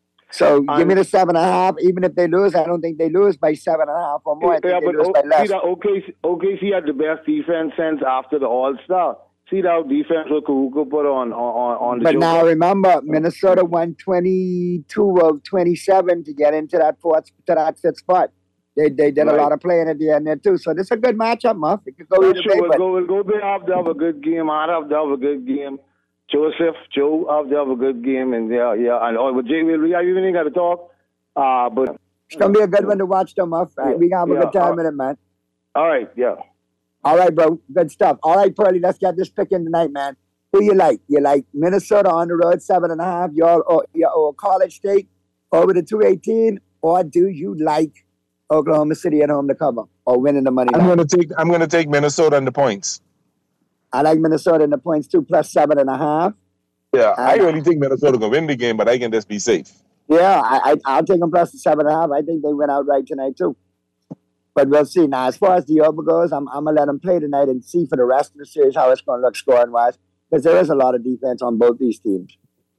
S5: So give me the seven and a half. Even if they lose, I don't think they lose by seven and a half or more. I think
S14: Yeah,
S5: they
S14: but
S5: lose
S14: o-
S5: by
S14: see
S5: less.
S14: that O K C, O K C had the best defense since after the All Star. See that defense what Karuka put on on on the
S5: But
S14: Joker.
S5: now remember, Minnesota won twenty-two of twenty-seven to get into that fourth to that fifth spot. They they did
S14: Right.
S5: a lot of playing at the end there too. So this is a good matchup, Muff. It could go
S14: That's
S5: either
S14: true.
S5: way.
S14: We'll
S5: But
S14: go, we'll go there after have a good game. I'd have to have a good game. Joseph, Joe, after have a good game, and yeah, yeah. And oh, but Jay, we we even got to talk. Uh, but
S5: it's gonna be a good one to watch, though, Muff.
S14: Yeah,
S5: We gonna have a
S14: yeah,
S5: good time
S14: uh,
S5: with it, man.
S14: all right, yeah.
S5: All right, bro. Good stuff. All right, Pearly, let's get this pick in tonight, man. Who you like? You like Minnesota on the road, seven and a half. You're, oh, you're oh, College State, over the two eighteen, or do you like Oklahoma City at home to cover or winning the money
S13: I'm
S5: line?
S13: going to take I'm going to take Minnesota and the points.
S5: I like Minnesota in the points too, plus seven and a half.
S13: Yeah,
S5: And,
S13: I really think Minnesota going to win the game, but I can just be safe.
S5: Yeah, I, I, I'll take them plus the seven and a half. I think they went out right tonight too. But we'll see. Now, as far as the over goes, I'm, I'm going to let them play tonight and see for the rest of the series how it's going to look scoring-wise, because there is a lot of defense on both these teams.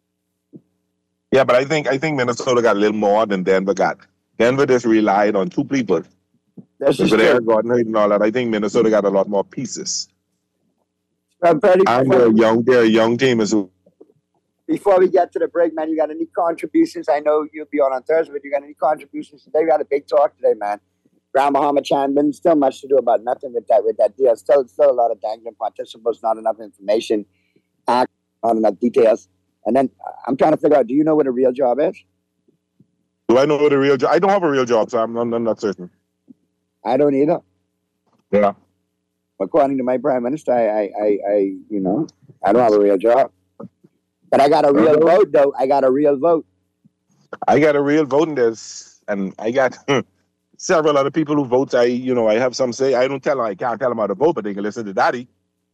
S13: Yeah, but I think I think Minnesota got a little more than Denver got. Denver just relied on two people.
S5: This is
S13: With
S5: true.
S13: Eric Gordon and all that, I think Minnesota got a lot more pieces.
S5: Well, Freddie,
S13: And they're a young, they're a young team as well.
S5: before we get to the break, man, you got any contributions? I know you'll be on on Thursday, but you got any contributions today? We had a big talk today, man. Grand Bahama Chandon, still much to do about nothing with that with that deal. Still, still a lot of dangling participants, not enough information, not enough details. And then uh, I'm trying to figure out, do you know what a real job is?
S13: Do I know what a real job? I don't have a real job, so I'm, I'm, I'm not certain.
S5: I don't either.
S13: Yeah.
S5: According to my prime minister, I, I, I, I you know, I don't have a real job. But I got a real
S13: Uh-huh.
S5: vote, though. I got a real vote.
S13: I got a real vote in this, and I got several other people who vote. I, you know, I have some say. I don't tell them, I can't tell them how to vote, but they can listen to Daddy.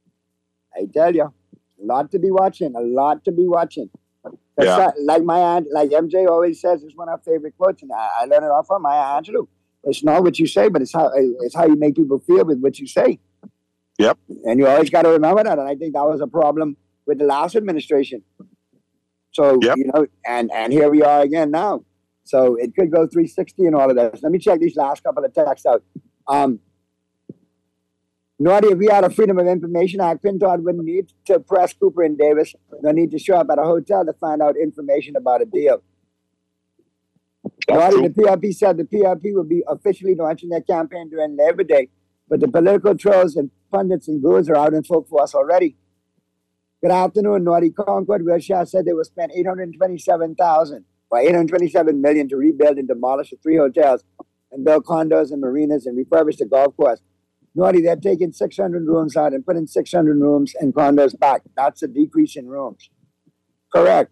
S5: I tell you, a lot to be watching. A lot to be watching.
S13: Yeah.
S5: That, like my aunt, like M J always says, it's one of her favorite quotes, and I, I learned it off from my aunt Angelou. It's not what you say, but it's how it's how you make people feel with what you say.
S13: Yep.
S5: And you always got to remember that. And I think that was a problem with the last administration. So
S13: Yep.
S5: you know, and and here we are again now. So it could go three sixty and all of this. Let me check these last couple of texts out. Um, Naughty, if we had a Freedom of Information Act, Pintard wouldn't need to press Cooper and Davis. No need to show up at a hotel to find out information about a deal. Naughty, the P R P said the P R P will be officially launching their campaign during Labor Day, but the political trolls and pundits and gurus are out in full force already. Good afternoon, Naughty. Concord Wilshire said they will spend eight hundred twenty-seven thousand or eight hundred twenty-seven million to rebuild and demolish the three hotels and build condos and marinas and refurbish the golf course. Naughty, they're taking six hundred rooms out and putting six hundred rooms and condos back. That's a decrease in rooms. Correct.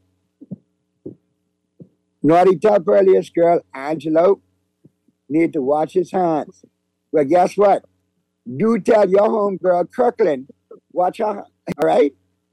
S5: Naughty, tell Pearliest girl, Angelo, need to wash his hands. Well, guess what? Do tell your homegirl, Kirkland, watch her, all right?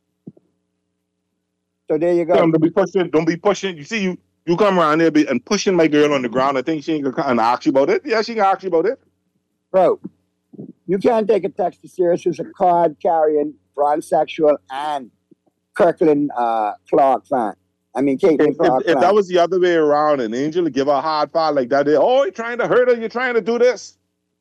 S5: So there you go.
S13: Don't be pushing. Don't be pushing. You see, you you come around there be, and pushing my girl on the ground. I think she ain't gonna come and ask you about it. Yeah, she can ask you about it.
S5: Bro, you can't take a text to serious who's a card-carrying, transsexual, and Kirkland uh, Clark fan. I mean, Caitlin
S13: If,
S5: Clark
S13: if, if
S5: fan.
S13: that was the other way around, and Angel would give her a hard fight like that, they, oh, you're trying to hurt her. You're trying to do this.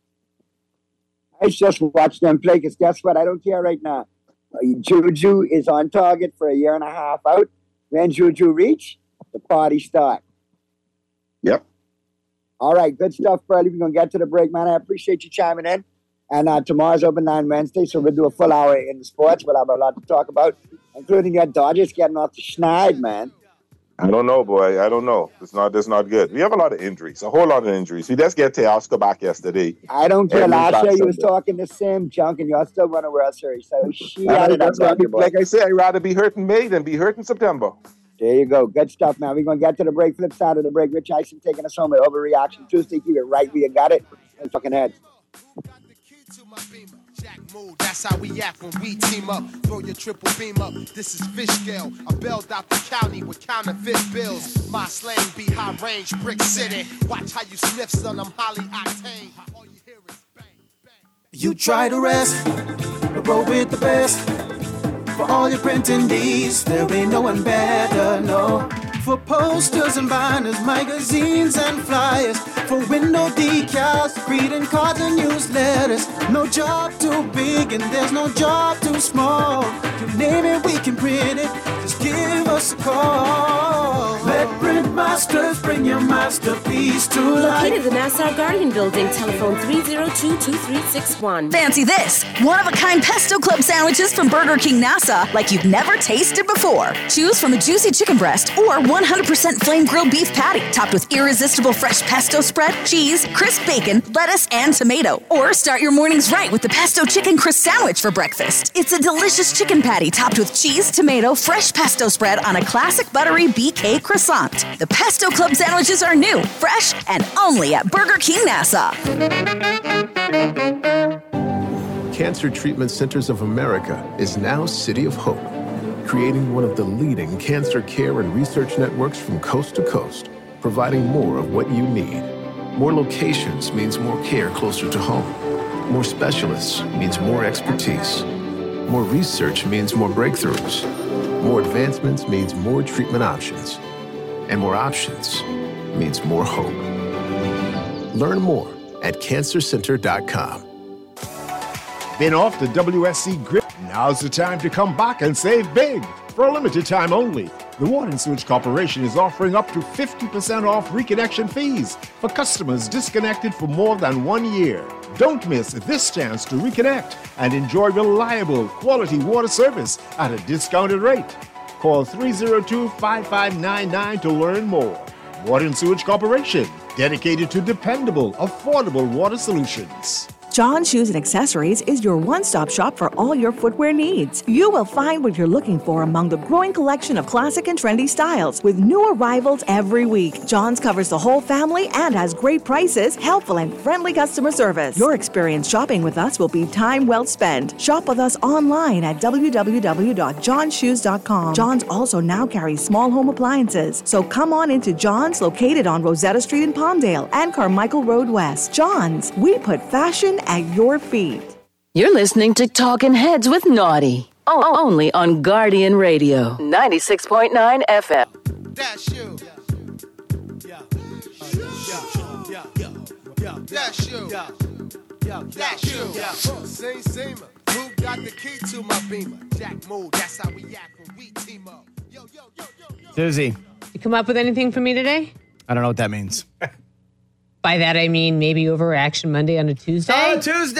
S5: I just watch them play, because guess what? I don't care right now. Uh, Juju is on target for a year and a half out. When Juju reach, the party start.
S13: Yep.
S5: All right, good stuff, Burley. We're going to get to the break, man. I appreciate you chiming in. And uh, tomorrow's open nine Wednesday, so we'll do a full hour in the sports. We'll have a lot to talk about, including your Dodgers getting off the schneid, man.
S13: I don't know, boy. I don't know. It's not. It's not good. We have a lot of injuries. A whole lot of injuries. We just get Teoscar back yesterday.
S5: I don't care.
S13: And
S5: Last
S13: back
S5: year you was
S13: Sunday.
S5: talking the same junk, and y'all still won a World Series. So she
S13: I
S5: had
S13: mean,
S5: it up,
S13: that's why
S5: Dodger boy.
S13: like I said, I'd rather be hurt in May than be hurt in September.
S5: There you go. Good stuff, man. We're going to get to the break. Flip side of the break. Rich Eisen taking us home with Overreaction Tuesday. Keep it right where you got it. And fucking heads.
S3: That's how we act when we team up. Throw your triple beam up. This is fish scale. I bailed out the county with counterfeit bills. My slang be high range, brick city. Watch how you sniff, son. I'm highly octane. All you hear is bang, bang.
S16: You try to rest, but roll with the best. For all your printing needs, there ain't no one better, no. For posters and banners, magazines and flyers. For window decals, greeting cards and newsletters. No job too big and there's no job too small. You name it, we can print it. Just give us a call. Let Print Masters bring your masterpiece to life.
S10: Located in the Nassau Guardian Building, telephone three oh two, two three six one.
S20: Fancy this, one-of-a-kind Pesto Club sandwiches from Burger King Nassau like you've never tasted before. Choose from a juicy chicken breast or one one hundred percent flame grilled beef patty topped with irresistible fresh pesto spread, cheese, crisp bacon, lettuce, and tomato. Or start your mornings right with the pesto chicken crisp sandwich for breakfast. It's a delicious chicken patty topped with cheese, tomato, fresh pesto spread on a classic buttery B K croissant. The Pesto Club sandwiches are new, fresh, and only at Burger King Nassau.
S1: Cancer Treatment Centers of America is now City of Hope, creating one of the leading cancer care and research networks from coast to coast, providing more of what you need. More locations means more care closer to home. More specialists means more expertise. More research means more breakthroughs. More advancements means more treatment options. And more options means more hope. Learn more at cancer center dot com.
S17: Been off the W S C grid? Now's the time to come back and save big. For a limited time only, the Water and Sewage Corporation is offering up to fifty percent off reconnection fees for customers disconnected for more than one year. Don't miss this chance to reconnect and enjoy reliable, quality water service at a discounted rate. Call three oh two, five five nine nine to learn more. Water and Sewage Corporation, dedicated to dependable, affordable water solutions.
S23: John Shoes and Accessories is your one-stop shop for all your footwear needs. You will find what you're looking for among the growing collection of classic and trendy styles with new arrivals every week. John's covers the whole family and has great prices, helpful and friendly customer service. Your experience shopping with us will be time well spent. Shop with us online at w w w dot john shoes dot com. John's also now carries small home appliances. So come on into John's, located on Rosetta Street in Palmdale and Carmichael Road West. John's, we put fashion at your feet.
S2: You're listening to Talking Heads with Naughty. O- only on Guardian Radio, ninety-six point nine F M.
S3: That's you. Yeah. Yeah. Yeah. Yeah. That's you. Yeah. That's you. Yeah. Same seamer. Who got the key to my beamer? Jack Mood. That's how we act when we team up. Yo, yo, yo, yo, yo.
S21: Susie,
S24: You come up with anything for me today?
S21: I don't know what that means.
S24: By that I mean maybe overreaction Monday on a Tuesday.
S21: Oh, Tuesday!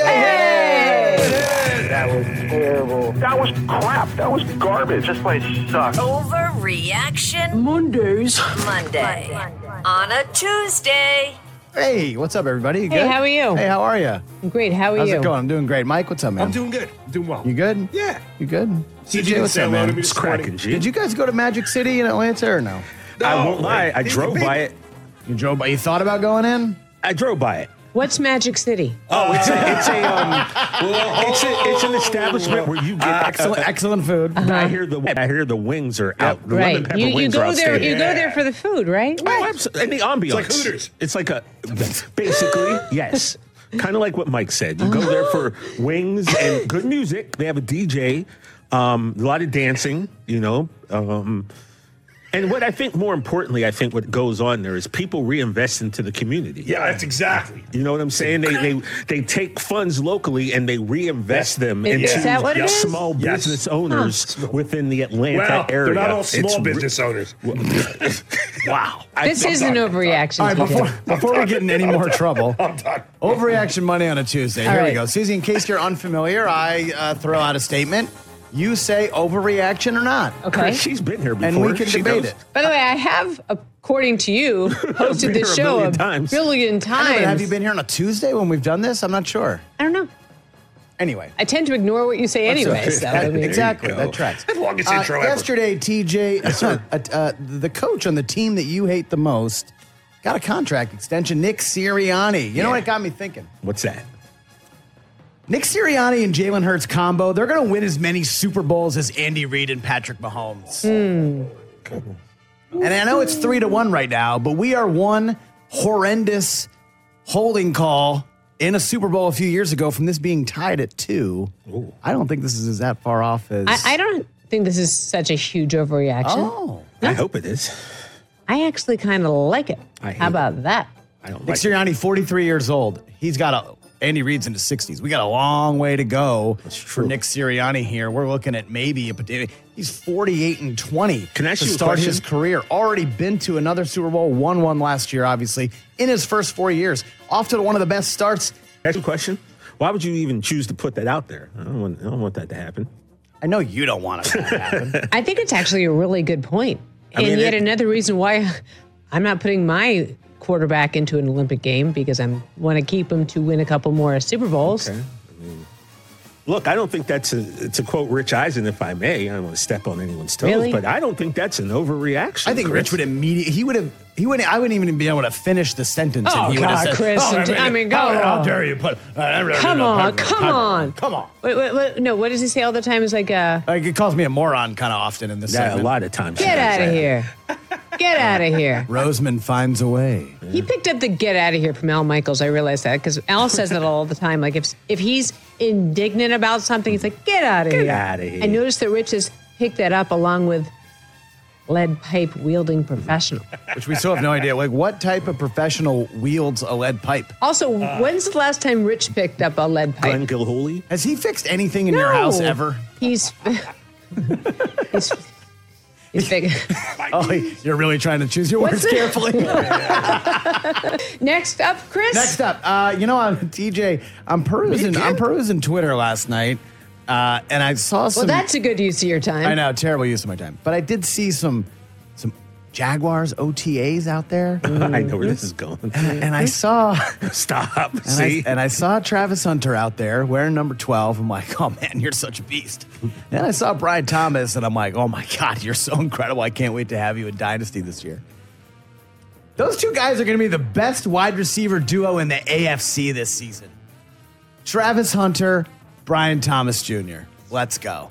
S24: Hey!
S25: That was terrible. That was crap. That was garbage. This place sucks.
S20: Overreaction
S21: Mondays.
S20: Monday. On a Tuesday.
S21: Hey, what's up, everybody? You
S24: Hey,
S21: good?
S24: how are you?
S21: Hey, how are you?
S24: I'm great. How are
S21: How's
S24: you?
S21: it going? I'm doing great. Mike, what's up, man?
S26: I'm doing good. I'm doing well.
S21: You good?
S26: Yeah.
S21: You good?
S26: C J
S21: C J, what's
S26: said
S21: up,
S26: hello
S21: man?
S26: to me this morning.
S21: Did you guys go to Magic City in Atlanta or no?
S26: No,
S27: I won't lie. I
S26: Big-
S27: drove
S26: big-
S27: by it.
S21: You drove by. You thought about going in?
S27: I drove by it.
S24: What's Magic City?
S27: Oh, it's a, it's a um, it's a, it's an establishment where you get
S21: Uh, excellent,
S27: uh, uh,
S21: excellent food.
S27: I hear the I hear the wings are out. The lemon
S24: Right.
S27: pepper
S24: You, you
S27: wings are
S24: go there.
S27: outstanding.
S24: You go there for the food, right?
S27: Oh, absolutely. And the ambiance.
S26: It's like Hooters.
S27: It's like a basically yes, kind of like what Mike said. You go there for wings and good music. They have a D J, um, a lot of dancing. You know. Um, And what I think more importantly, I think what goes on there is people reinvest into the community.
S26: Yeah, that's exactly.
S27: You know what I'm saying? They they they take funds locally and they reinvest them
S24: Is
S27: into
S24: that what it is?
S27: small
S26: Yes.
S27: business owners within the Atlanta
S26: Well,
S27: area.
S26: they're not all small
S27: It's re-
S26: business owners.
S27: Wow. I
S24: This
S27: think-
S24: is an overreaction.
S21: All right, before, before we get in any more trouble,
S26: I'm done.
S21: Overreaction Monday on a Tuesday.
S24: All
S21: Here we
S24: right.
S21: go. Susie, in case you're unfamiliar, I uh, throw out a statement. You say overreaction or not.
S24: Okay.
S27: She's been here before.
S21: And we can
S27: She
S21: debate
S27: knows.
S21: it.
S24: By the way, I have, according to you, hosted
S27: Been
S24: this
S27: here a
S24: show
S27: million
S24: a
S27: times.
S24: billion
S21: I
S24: times.
S21: know, but have you been here on a Tuesday when we've done this? I'm not sure.
S24: I don't know.
S21: Anyway.
S24: I tend to ignore what you say anyway. So, I mean,
S21: exactly.
S27: go.
S21: That tracks.
S26: The longest
S21: Uh,
S26: intro ever.
S21: yesterday, T J, uh, uh, the coach on the team that you hate the most, got a contract extension. Nick Sirianni. You know what it got me thinking?
S27: What's that?
S21: Nick Sirianni and Jalen Hurts combo, they're going to win as many Super Bowls as Andy Reid and Patrick Mahomes. And I know it's three to one right now, but we are one horrendous holding call in a Super Bowl a few years ago from this being tied at two.
S27: Ooh.
S21: I don't think this is that far off as.
S24: I, I don't think this is such a huge overreaction.
S21: Oh.
S27: I hope it is.
S24: I actually kind of like it.
S27: I hate
S24: How about that?
S27: I don't
S21: Nick
S27: like it.
S21: Sirianni, forty-three years old. He's got a. Andy Reid's in his sixties. We got a long way to go for
S27: true.
S21: Nick Sirianni here. We're looking at maybe a he's forty-eight and twenty.
S27: Can I ask
S21: to
S27: you a
S21: start
S27: question?
S21: his career? Already been to another Super Bowl, won one last year, obviously, in his first four years. Off to one of the best starts.
S27: Ask you a question. Why would you even choose to put that out there? I don't want, I don't want that to happen.
S21: I know you don't want it to happen.
S24: I think it's actually a really good point.
S27: I
S24: and
S27: mean,
S24: yet
S27: it-
S24: another reason why I'm not putting my quarterback into an Olympic game because I want to keep him to win a couple more Super Bowls.
S27: Okay. I mean, look, I don't think that's a, to quote Rich Eisen, if I may, I don't want to step on anyone's toes,
S24: Really?
S27: but I don't think that's an overreaction.
S21: I think
S27: Chris.
S21: Rich would immediately, he would have, he wouldn't, I wouldn't even be able to finish the sentence.
S24: Oh,
S21: and he would have
S24: God,
S21: said,
S24: Chris,
S21: "Oh,
S24: I mean,
S21: how,
S24: come
S21: how
S24: on.
S21: dare you put, uh,
S24: Come on, come on.
S21: Come on.
S24: Wait, wait, wait, no, what does he say all the time? It's like, uh,
S21: Like, he calls me a moron kind of often in this
S27: Yeah,
S21: segment.
S27: a lot of times.
S24: get out of here. Get out of here.
S21: Roseman finds a way.
S24: He picked up the get out of here from Al Michaels. I realized that because Al says that all the time. Like if if he's indignant about something, he's like, get out of
S27: Get
S24: here.
S27: outta here.
S24: I noticed that Rich has picked that up along with lead pipe wielding professional.
S21: Which we still have no idea. Like, what type of professional wields a lead pipe?
S24: Also, when's the last time Rich picked up a lead pipe?
S27: Glenn Gilhooly?
S21: Has he fixed anything in
S24: No.
S21: your house ever?
S24: He's he's he's big.
S21: Oh, you're really trying to choose your
S24: What's
S21: words
S24: that?
S21: carefully.
S24: Next up, Chris.
S21: Next up, uh, you know, I'm T J. I'm perusing. I'm perusing Twitter last night, uh, and I saw some.
S24: Well, that's a good use of your time.
S21: I know, terrible use of my time. But I did see some some Jaguars O T As out there.
S27: I know where this is going.
S21: And, and I saw
S27: Stop.
S21: and
S27: See?
S21: I, and I saw Travis Hunter out there wearing number twelve. I'm like, oh man, you're such a beast. And I saw Brian Thomas, and I'm like, oh my God, you're so incredible. I can't wait to have you in Dynasty this year. Those two guys are going to be the best wide receiver duo in the A F C this season. Travis Hunter, Brian Thomas Junior Let's go.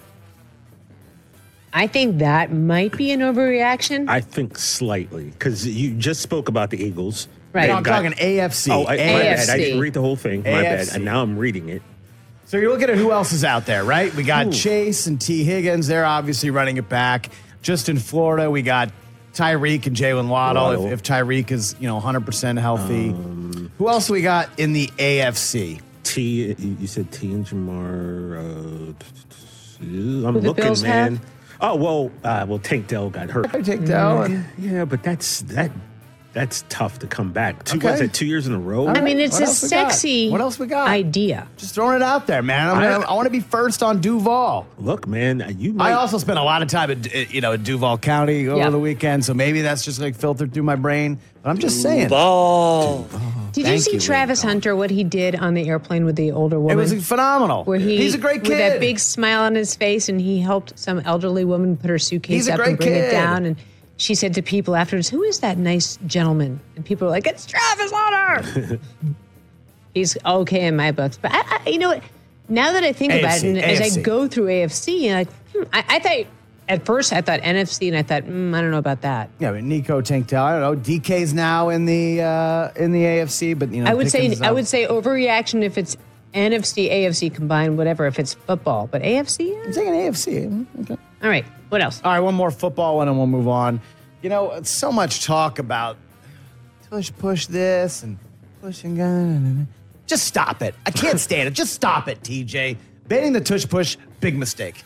S24: I think that might be an overreaction.
S27: I think slightly, because you just spoke about the Eagles.
S24: Right.
S21: No,
S27: They've
S21: I'm
S27: got-
S21: talking A F C.
S27: Oh, I, my
S24: A F C.
S27: bad. I didn't read the whole thing. My
S21: A F
S27: bad.
S21: C.
S27: And now I'm reading it.
S21: So you're looking at who else is out there, right? We got
S27: Ooh.
S21: Chase and T. Higgins. They're obviously running it back. Just in Florida, we got Tyreek and Jalen Waddle.
S27: Waddle.
S21: If, if Tyreek is, you know, one hundred percent healthy. Who else we got in the A F C?
S27: T, you you said T and Jamar. Uh, I'm
S24: Who the
S27: looking,
S24: Bills
S27: man.
S24: have?
S27: Oh well, uh, well Tank Dell got hurt.
S21: Tank Dell. And,
S27: Yeah, but that's that. That's tough to come back. Two,
S21: Okay.
S27: what's it, two years in a row?
S24: I mean, it's
S21: What
S24: a
S21: else we got?
S24: sexy
S21: What else we got?
S24: idea.
S21: just throwing it out there, man. I'm
S27: I-
S21: gonna, I want to be first on Duval.
S27: Look, man, you might.
S21: I also spent a lot of time at, you know, in Duval County over
S24: Yeah.
S21: the weekend, so maybe that's just like filtered through my brain. But I'm just saying.
S24: Did you
S21: Thank
S24: see
S21: you,
S24: Travis
S21: Lynn.
S24: Hunter, what he did on the airplane with the older
S21: It
S24: woman?
S21: was phenomenal.
S24: where he,
S21: He's a great kid.
S24: With that big smile on his face, and he helped some elderly woman put her suitcase
S21: He's a
S24: up
S21: great
S24: and bring
S21: kid.
S24: it down. And she said to people afterwards, who is that nice gentleman? And people were like, it's Travis Hunter. He's okay in my books. But, I, I, you know what? Now that I think
S21: A F
S24: about
S21: C,
S24: it, and as
S21: A F C.
S24: I go through A F C, and like, hmm, I, I thought, at first I thought N F C, and I thought, mm, I don't know about that.
S21: Yeah, but Nico Tank Dell. I don't know. D K's now in the uh, in the A F C, but you know,
S24: I would say
S21: Pickens is
S24: I
S21: out.
S24: would say overreaction if it's N F C, A F C combined, whatever, if it's football. But A F C?
S21: I'm saying A F C. Okay.
S24: All right. What else?
S21: All right, one more football one, and we'll move on. You know, it's so much talk about push, push this and push and gun. Just stop it. I can't stand it. Just stop it, T J. Banning the tush push, big mistake.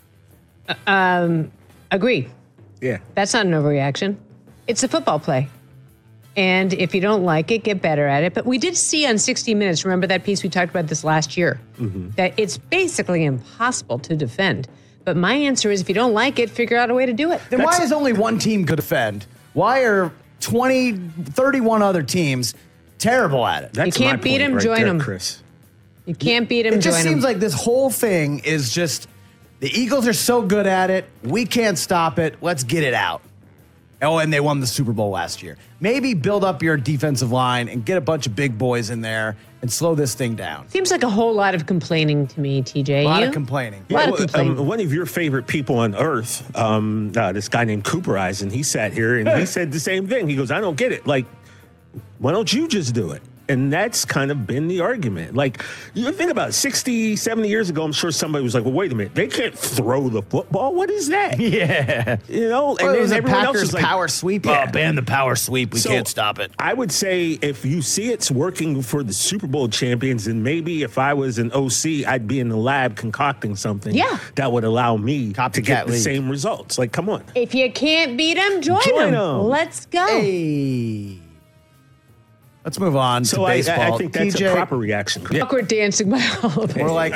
S24: Um, agree.
S27: Yeah.
S24: That's not an overreaction. It's a football play. And if you don't like it, get better at it. But we did see on sixty minutes, remember that piece we talked about this last year, that it's basically impossible to defend. But my answer is if you don't like it, figure out a way to do it.
S21: Then why is only one team could defend? Why are twenty, thirty-one other teams terrible at it?
S27: That's
S24: You can't
S27: my
S24: beat
S27: point
S24: him,
S27: right
S24: join
S27: there,
S24: him.
S27: Chris.
S24: You can't beat him,
S21: It just
S24: join
S21: seems
S24: him.
S21: like this whole thing is just the Eagles are so good at it. We can't stop it. Let's get it out. Oh, and they won the Super Bowl last year. Maybe build up your defensive line and get a bunch of big boys in there and slow this thing down.
S24: Seems like a whole lot of complaining to me, T J.
S21: A lot
S24: You?
S21: of complaining.
S24: A lot of
S27: well,
S24: complaining.
S27: um, one of your favorite people on earth, um, uh, this guy named Cooper Eisen, he sat here and he said the same thing. He goes, I don't get it. Like, why don't you just do it? And that's kind of been the argument. Like, you think about it, sixty, seventy years ago, I'm sure somebody was like, well, wait a minute. They can't throw the football. What is that?
S21: Yeah.
S27: You know?
S21: Well, it was a
S27: everyone else
S21: Packers
S27: is like,
S21: power sweep.
S27: Yeah.
S21: Oh, ban the power sweep. We
S27: So,
S21: can't stop it.
S27: I would say if you see it's working for the Super Bowl champions, and maybe if I was an O C, I'd be in the lab concocting something
S24: Yeah.
S27: that would allow me to
S21: Copycat
S27: get the
S21: league.
S27: same results. Like, come on.
S24: If you can't beat him, join,
S27: Join
S24: him.
S27: 'em.
S24: Let's go.
S21: Hey. Let's move on
S27: So
S21: to
S27: I,
S21: baseball.
S27: I, I think that's
S21: T J,
S27: a proper reaction. Yeah.
S24: Awkward dancing by Oliver.
S21: We're like,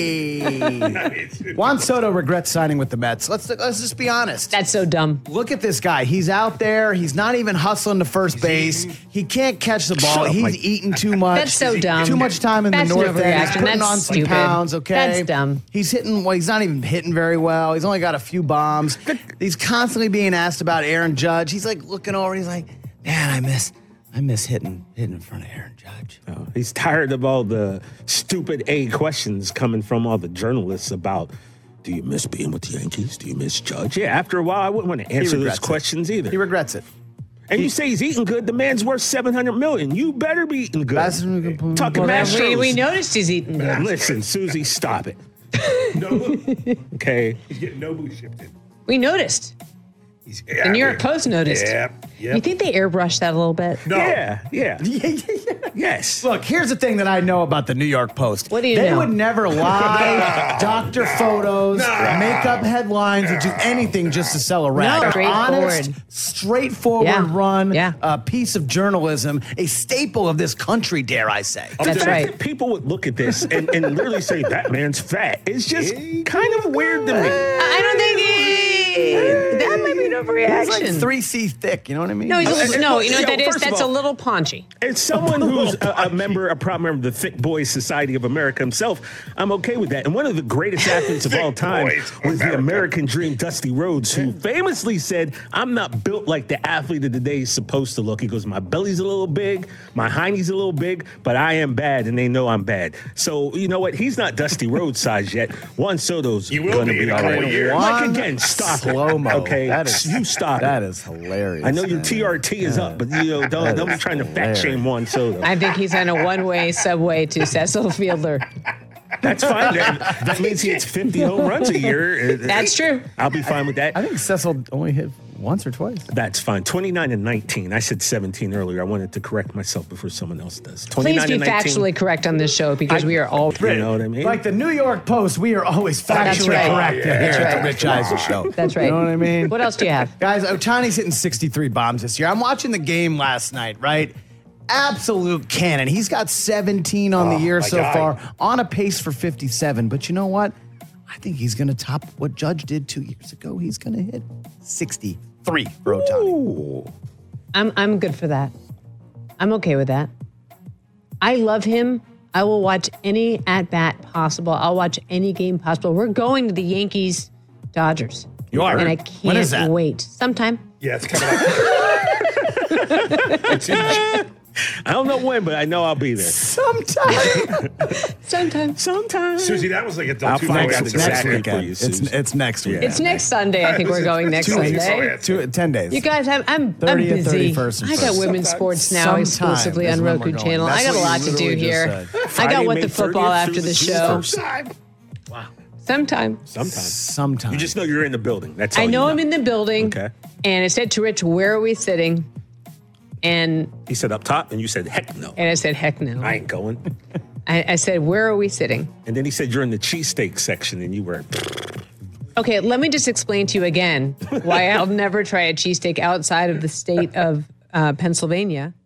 S21: hey. Juan Soto regrets signing with the Mets. Let's let's just be honest.
S24: That's so dumb.
S21: Look at this guy. He's out there. He's not even hustling to first base. He can't catch the ball.
S27: Shut up,
S21: He's
S27: Mike.
S21: eating too much.
S24: That's so dumb.
S21: Too much time in
S24: That's
S21: the
S24: an
S21: north end. He's
S24: overreaction.
S21: putting
S24: That's
S21: on some
S24: stupid.
S21: pounds. Okay,
S24: That's dumb.
S21: He's hitting. Well, he's not even hitting very well. He's only got a few bombs. He's constantly being asked about Aaron Judge. He's like looking over. He's like, man, I miss. I miss hitting hitting in front of Aaron Judge.
S27: Oh, he's tired of all the stupid A questions coming from all the journalists about, do you miss being with the Yankees? Do you miss Judge? Yeah, after a while, I wouldn't want to answer those
S21: regrets it.
S27: questions either.
S21: He regrets it.
S27: And you say he's eating good. The man's worth seven hundred million. You better be eating good.
S21: That's Talking
S27: Talking
S24: Well,
S27: Astros.
S24: we, we noticed he's eating good.
S27: Listen, Susie, stop it. Okay.
S26: He's getting Nobu shipped in.
S24: We noticed.
S26: He's,
S24: The New York Post noticed.
S26: Yep. Yep.
S24: You think they airbrushed that a little bit?
S26: No.
S27: Yeah, yeah.
S21: Yeah, yeah, yeah.
S27: Yes.
S21: Look, here's the thing that I know about the New York Post.
S24: What do you
S21: they
S24: know?
S21: would never lie, doctor photos, make up headlines, or do anything just to sell a rag.
S24: No,
S21: An
S24: straightforward.
S21: honest, straightforward
S24: Yeah.
S21: run,
S24: Yeah.
S21: a piece of journalism, a staple of this country, dare I say.
S27: The
S24: That's
S27: fact
S24: right.
S27: that people would look at this and, and literally say that man's fat is just kind of weird to me.
S24: I don't think he, that might be an
S21: He's
S24: overreaction.
S21: like three C thick, you know what I mean?
S24: no, he's a little, no, you know what
S27: Yo,
S24: that is?
S27: first of
S24: That's a
S27: all-
S24: little paunchy.
S27: As someone who's a, a member, a proud member of the Thick Boys Society of America himself, I'm okay with that. And one of the greatest athletes of all time
S26: Boys of
S27: was the
S26: America.
S27: American Dream, Dusty Rhodes, who famously said, I'm not built like the athlete of the day is supposed to look. He goes, my belly's a little big, my hiney's a little big, but I am bad, and they know I'm bad. So, you know what? He's not Dusty Rhodes size yet. Juan Soto's
S26: He will
S27: going to
S26: be
S27: be
S26: in a
S27: all
S26: couple
S27: right.
S26: of years.
S27: Mike,
S21: One
S27: again, stop
S21: slow-mo.
S27: it. Okay,
S21: That is-
S27: you stop
S21: That
S27: it.
S21: is hilarious.
S27: I know your
S21: man.
S27: T R T is up, but you know, don't,
S21: That
S27: don't be
S21: is
S27: trying to fat
S21: hilarious.
S27: shame Juan Soto.
S24: I think he's on a one-way subway to Cecil Fielder.
S27: That's fine. That, that means he hits fifty home runs a year.
S24: That's true.
S27: I'll be fine with that.
S21: I think Cecil only hit once or twice.
S27: That's fine. twenty-nine and nineteen. I said seventeen earlier. I wanted to correct myself before someone else does.
S24: Please
S27: twenty-nine
S24: be
S27: and nineteen.
S24: factually correct on this show because we are all.
S27: You know what I mean?
S21: Like the New York Post, we are always
S24: That's
S21: factually
S24: right.
S21: correct
S26: Yeah,
S21: here
S24: that's
S21: at the
S24: right.
S21: Rich Eisen Show.
S24: That's right.
S21: You know what I mean?
S24: What else do you have?
S21: Guys, Otani's hitting sixty-three bombs this year. I'm watching the game last night, right? Absolute cannon. He's got seventeen on
S26: Oh,
S21: the year
S26: my
S21: so
S26: guy.
S21: far, on a pace for fifty-seven. But you know what? I think he's going to top what Judge did two years ago. He's going to hit sixty-three for Otani.
S24: I'm I'm good for that. I'm okay with that. I love him. I will watch any at bat possible. I'll watch any game possible. We're going to the Yankees Dodgers.
S21: You are?
S24: And I can't
S21: When is that?
S24: wait. Sometime.
S26: Yeah, it's coming up. It's in-
S27: I don't know when, but I know I'll be there.
S21: Sometime.
S24: Sometime.
S27: Sometime.
S26: Susie, that was like a
S27: I'll
S26: two
S27: find
S26: five
S27: out
S21: Next,
S27: exactly
S21: next
S27: for
S21: weekend.
S27: you,
S21: It's,
S27: Susan.
S21: it's next week.
S24: It's next Sunday. I think we're going next
S26: Two weeks.
S24: Sunday.
S21: Two, ten days.
S24: You guys, I'm I'm, I'm
S21: thirtieth,
S24: busy.
S21: thirty-first, and
S24: I got
S21: first.
S24: women's
S26: Sometimes-
S24: sports now
S21: Sometime
S24: exclusively
S21: is
S24: on
S21: when
S24: Roku
S21: we're going.
S24: channel.
S21: That's
S24: I got a
S21: what
S24: lot
S21: you
S24: to do
S21: literally just
S24: here.
S21: said.
S24: I
S27: Friday,
S24: got what
S27: May
S24: the football
S27: thirtieth
S24: after
S27: through
S24: the
S27: June
S24: show.
S27: first.
S26: Wow.
S24: Sometime.
S27: Sometimes.
S21: Sometime.
S27: You just know you're in the building. That's all
S24: I know
S27: you
S24: I'm in the building.
S27: Okay.
S24: And I said to Rich, "Where are we sitting?" And
S27: He said up top, and you said, heck no.
S24: and I said, "Heck no."
S27: I ain't going.
S24: I, I said, "Where are we sitting?"
S27: And then he said, you're in the cheesesteak section, and you were.
S24: Okay, let me just explain to you again why I'll never try a cheesesteak outside of the state of uh, Pennsylvania.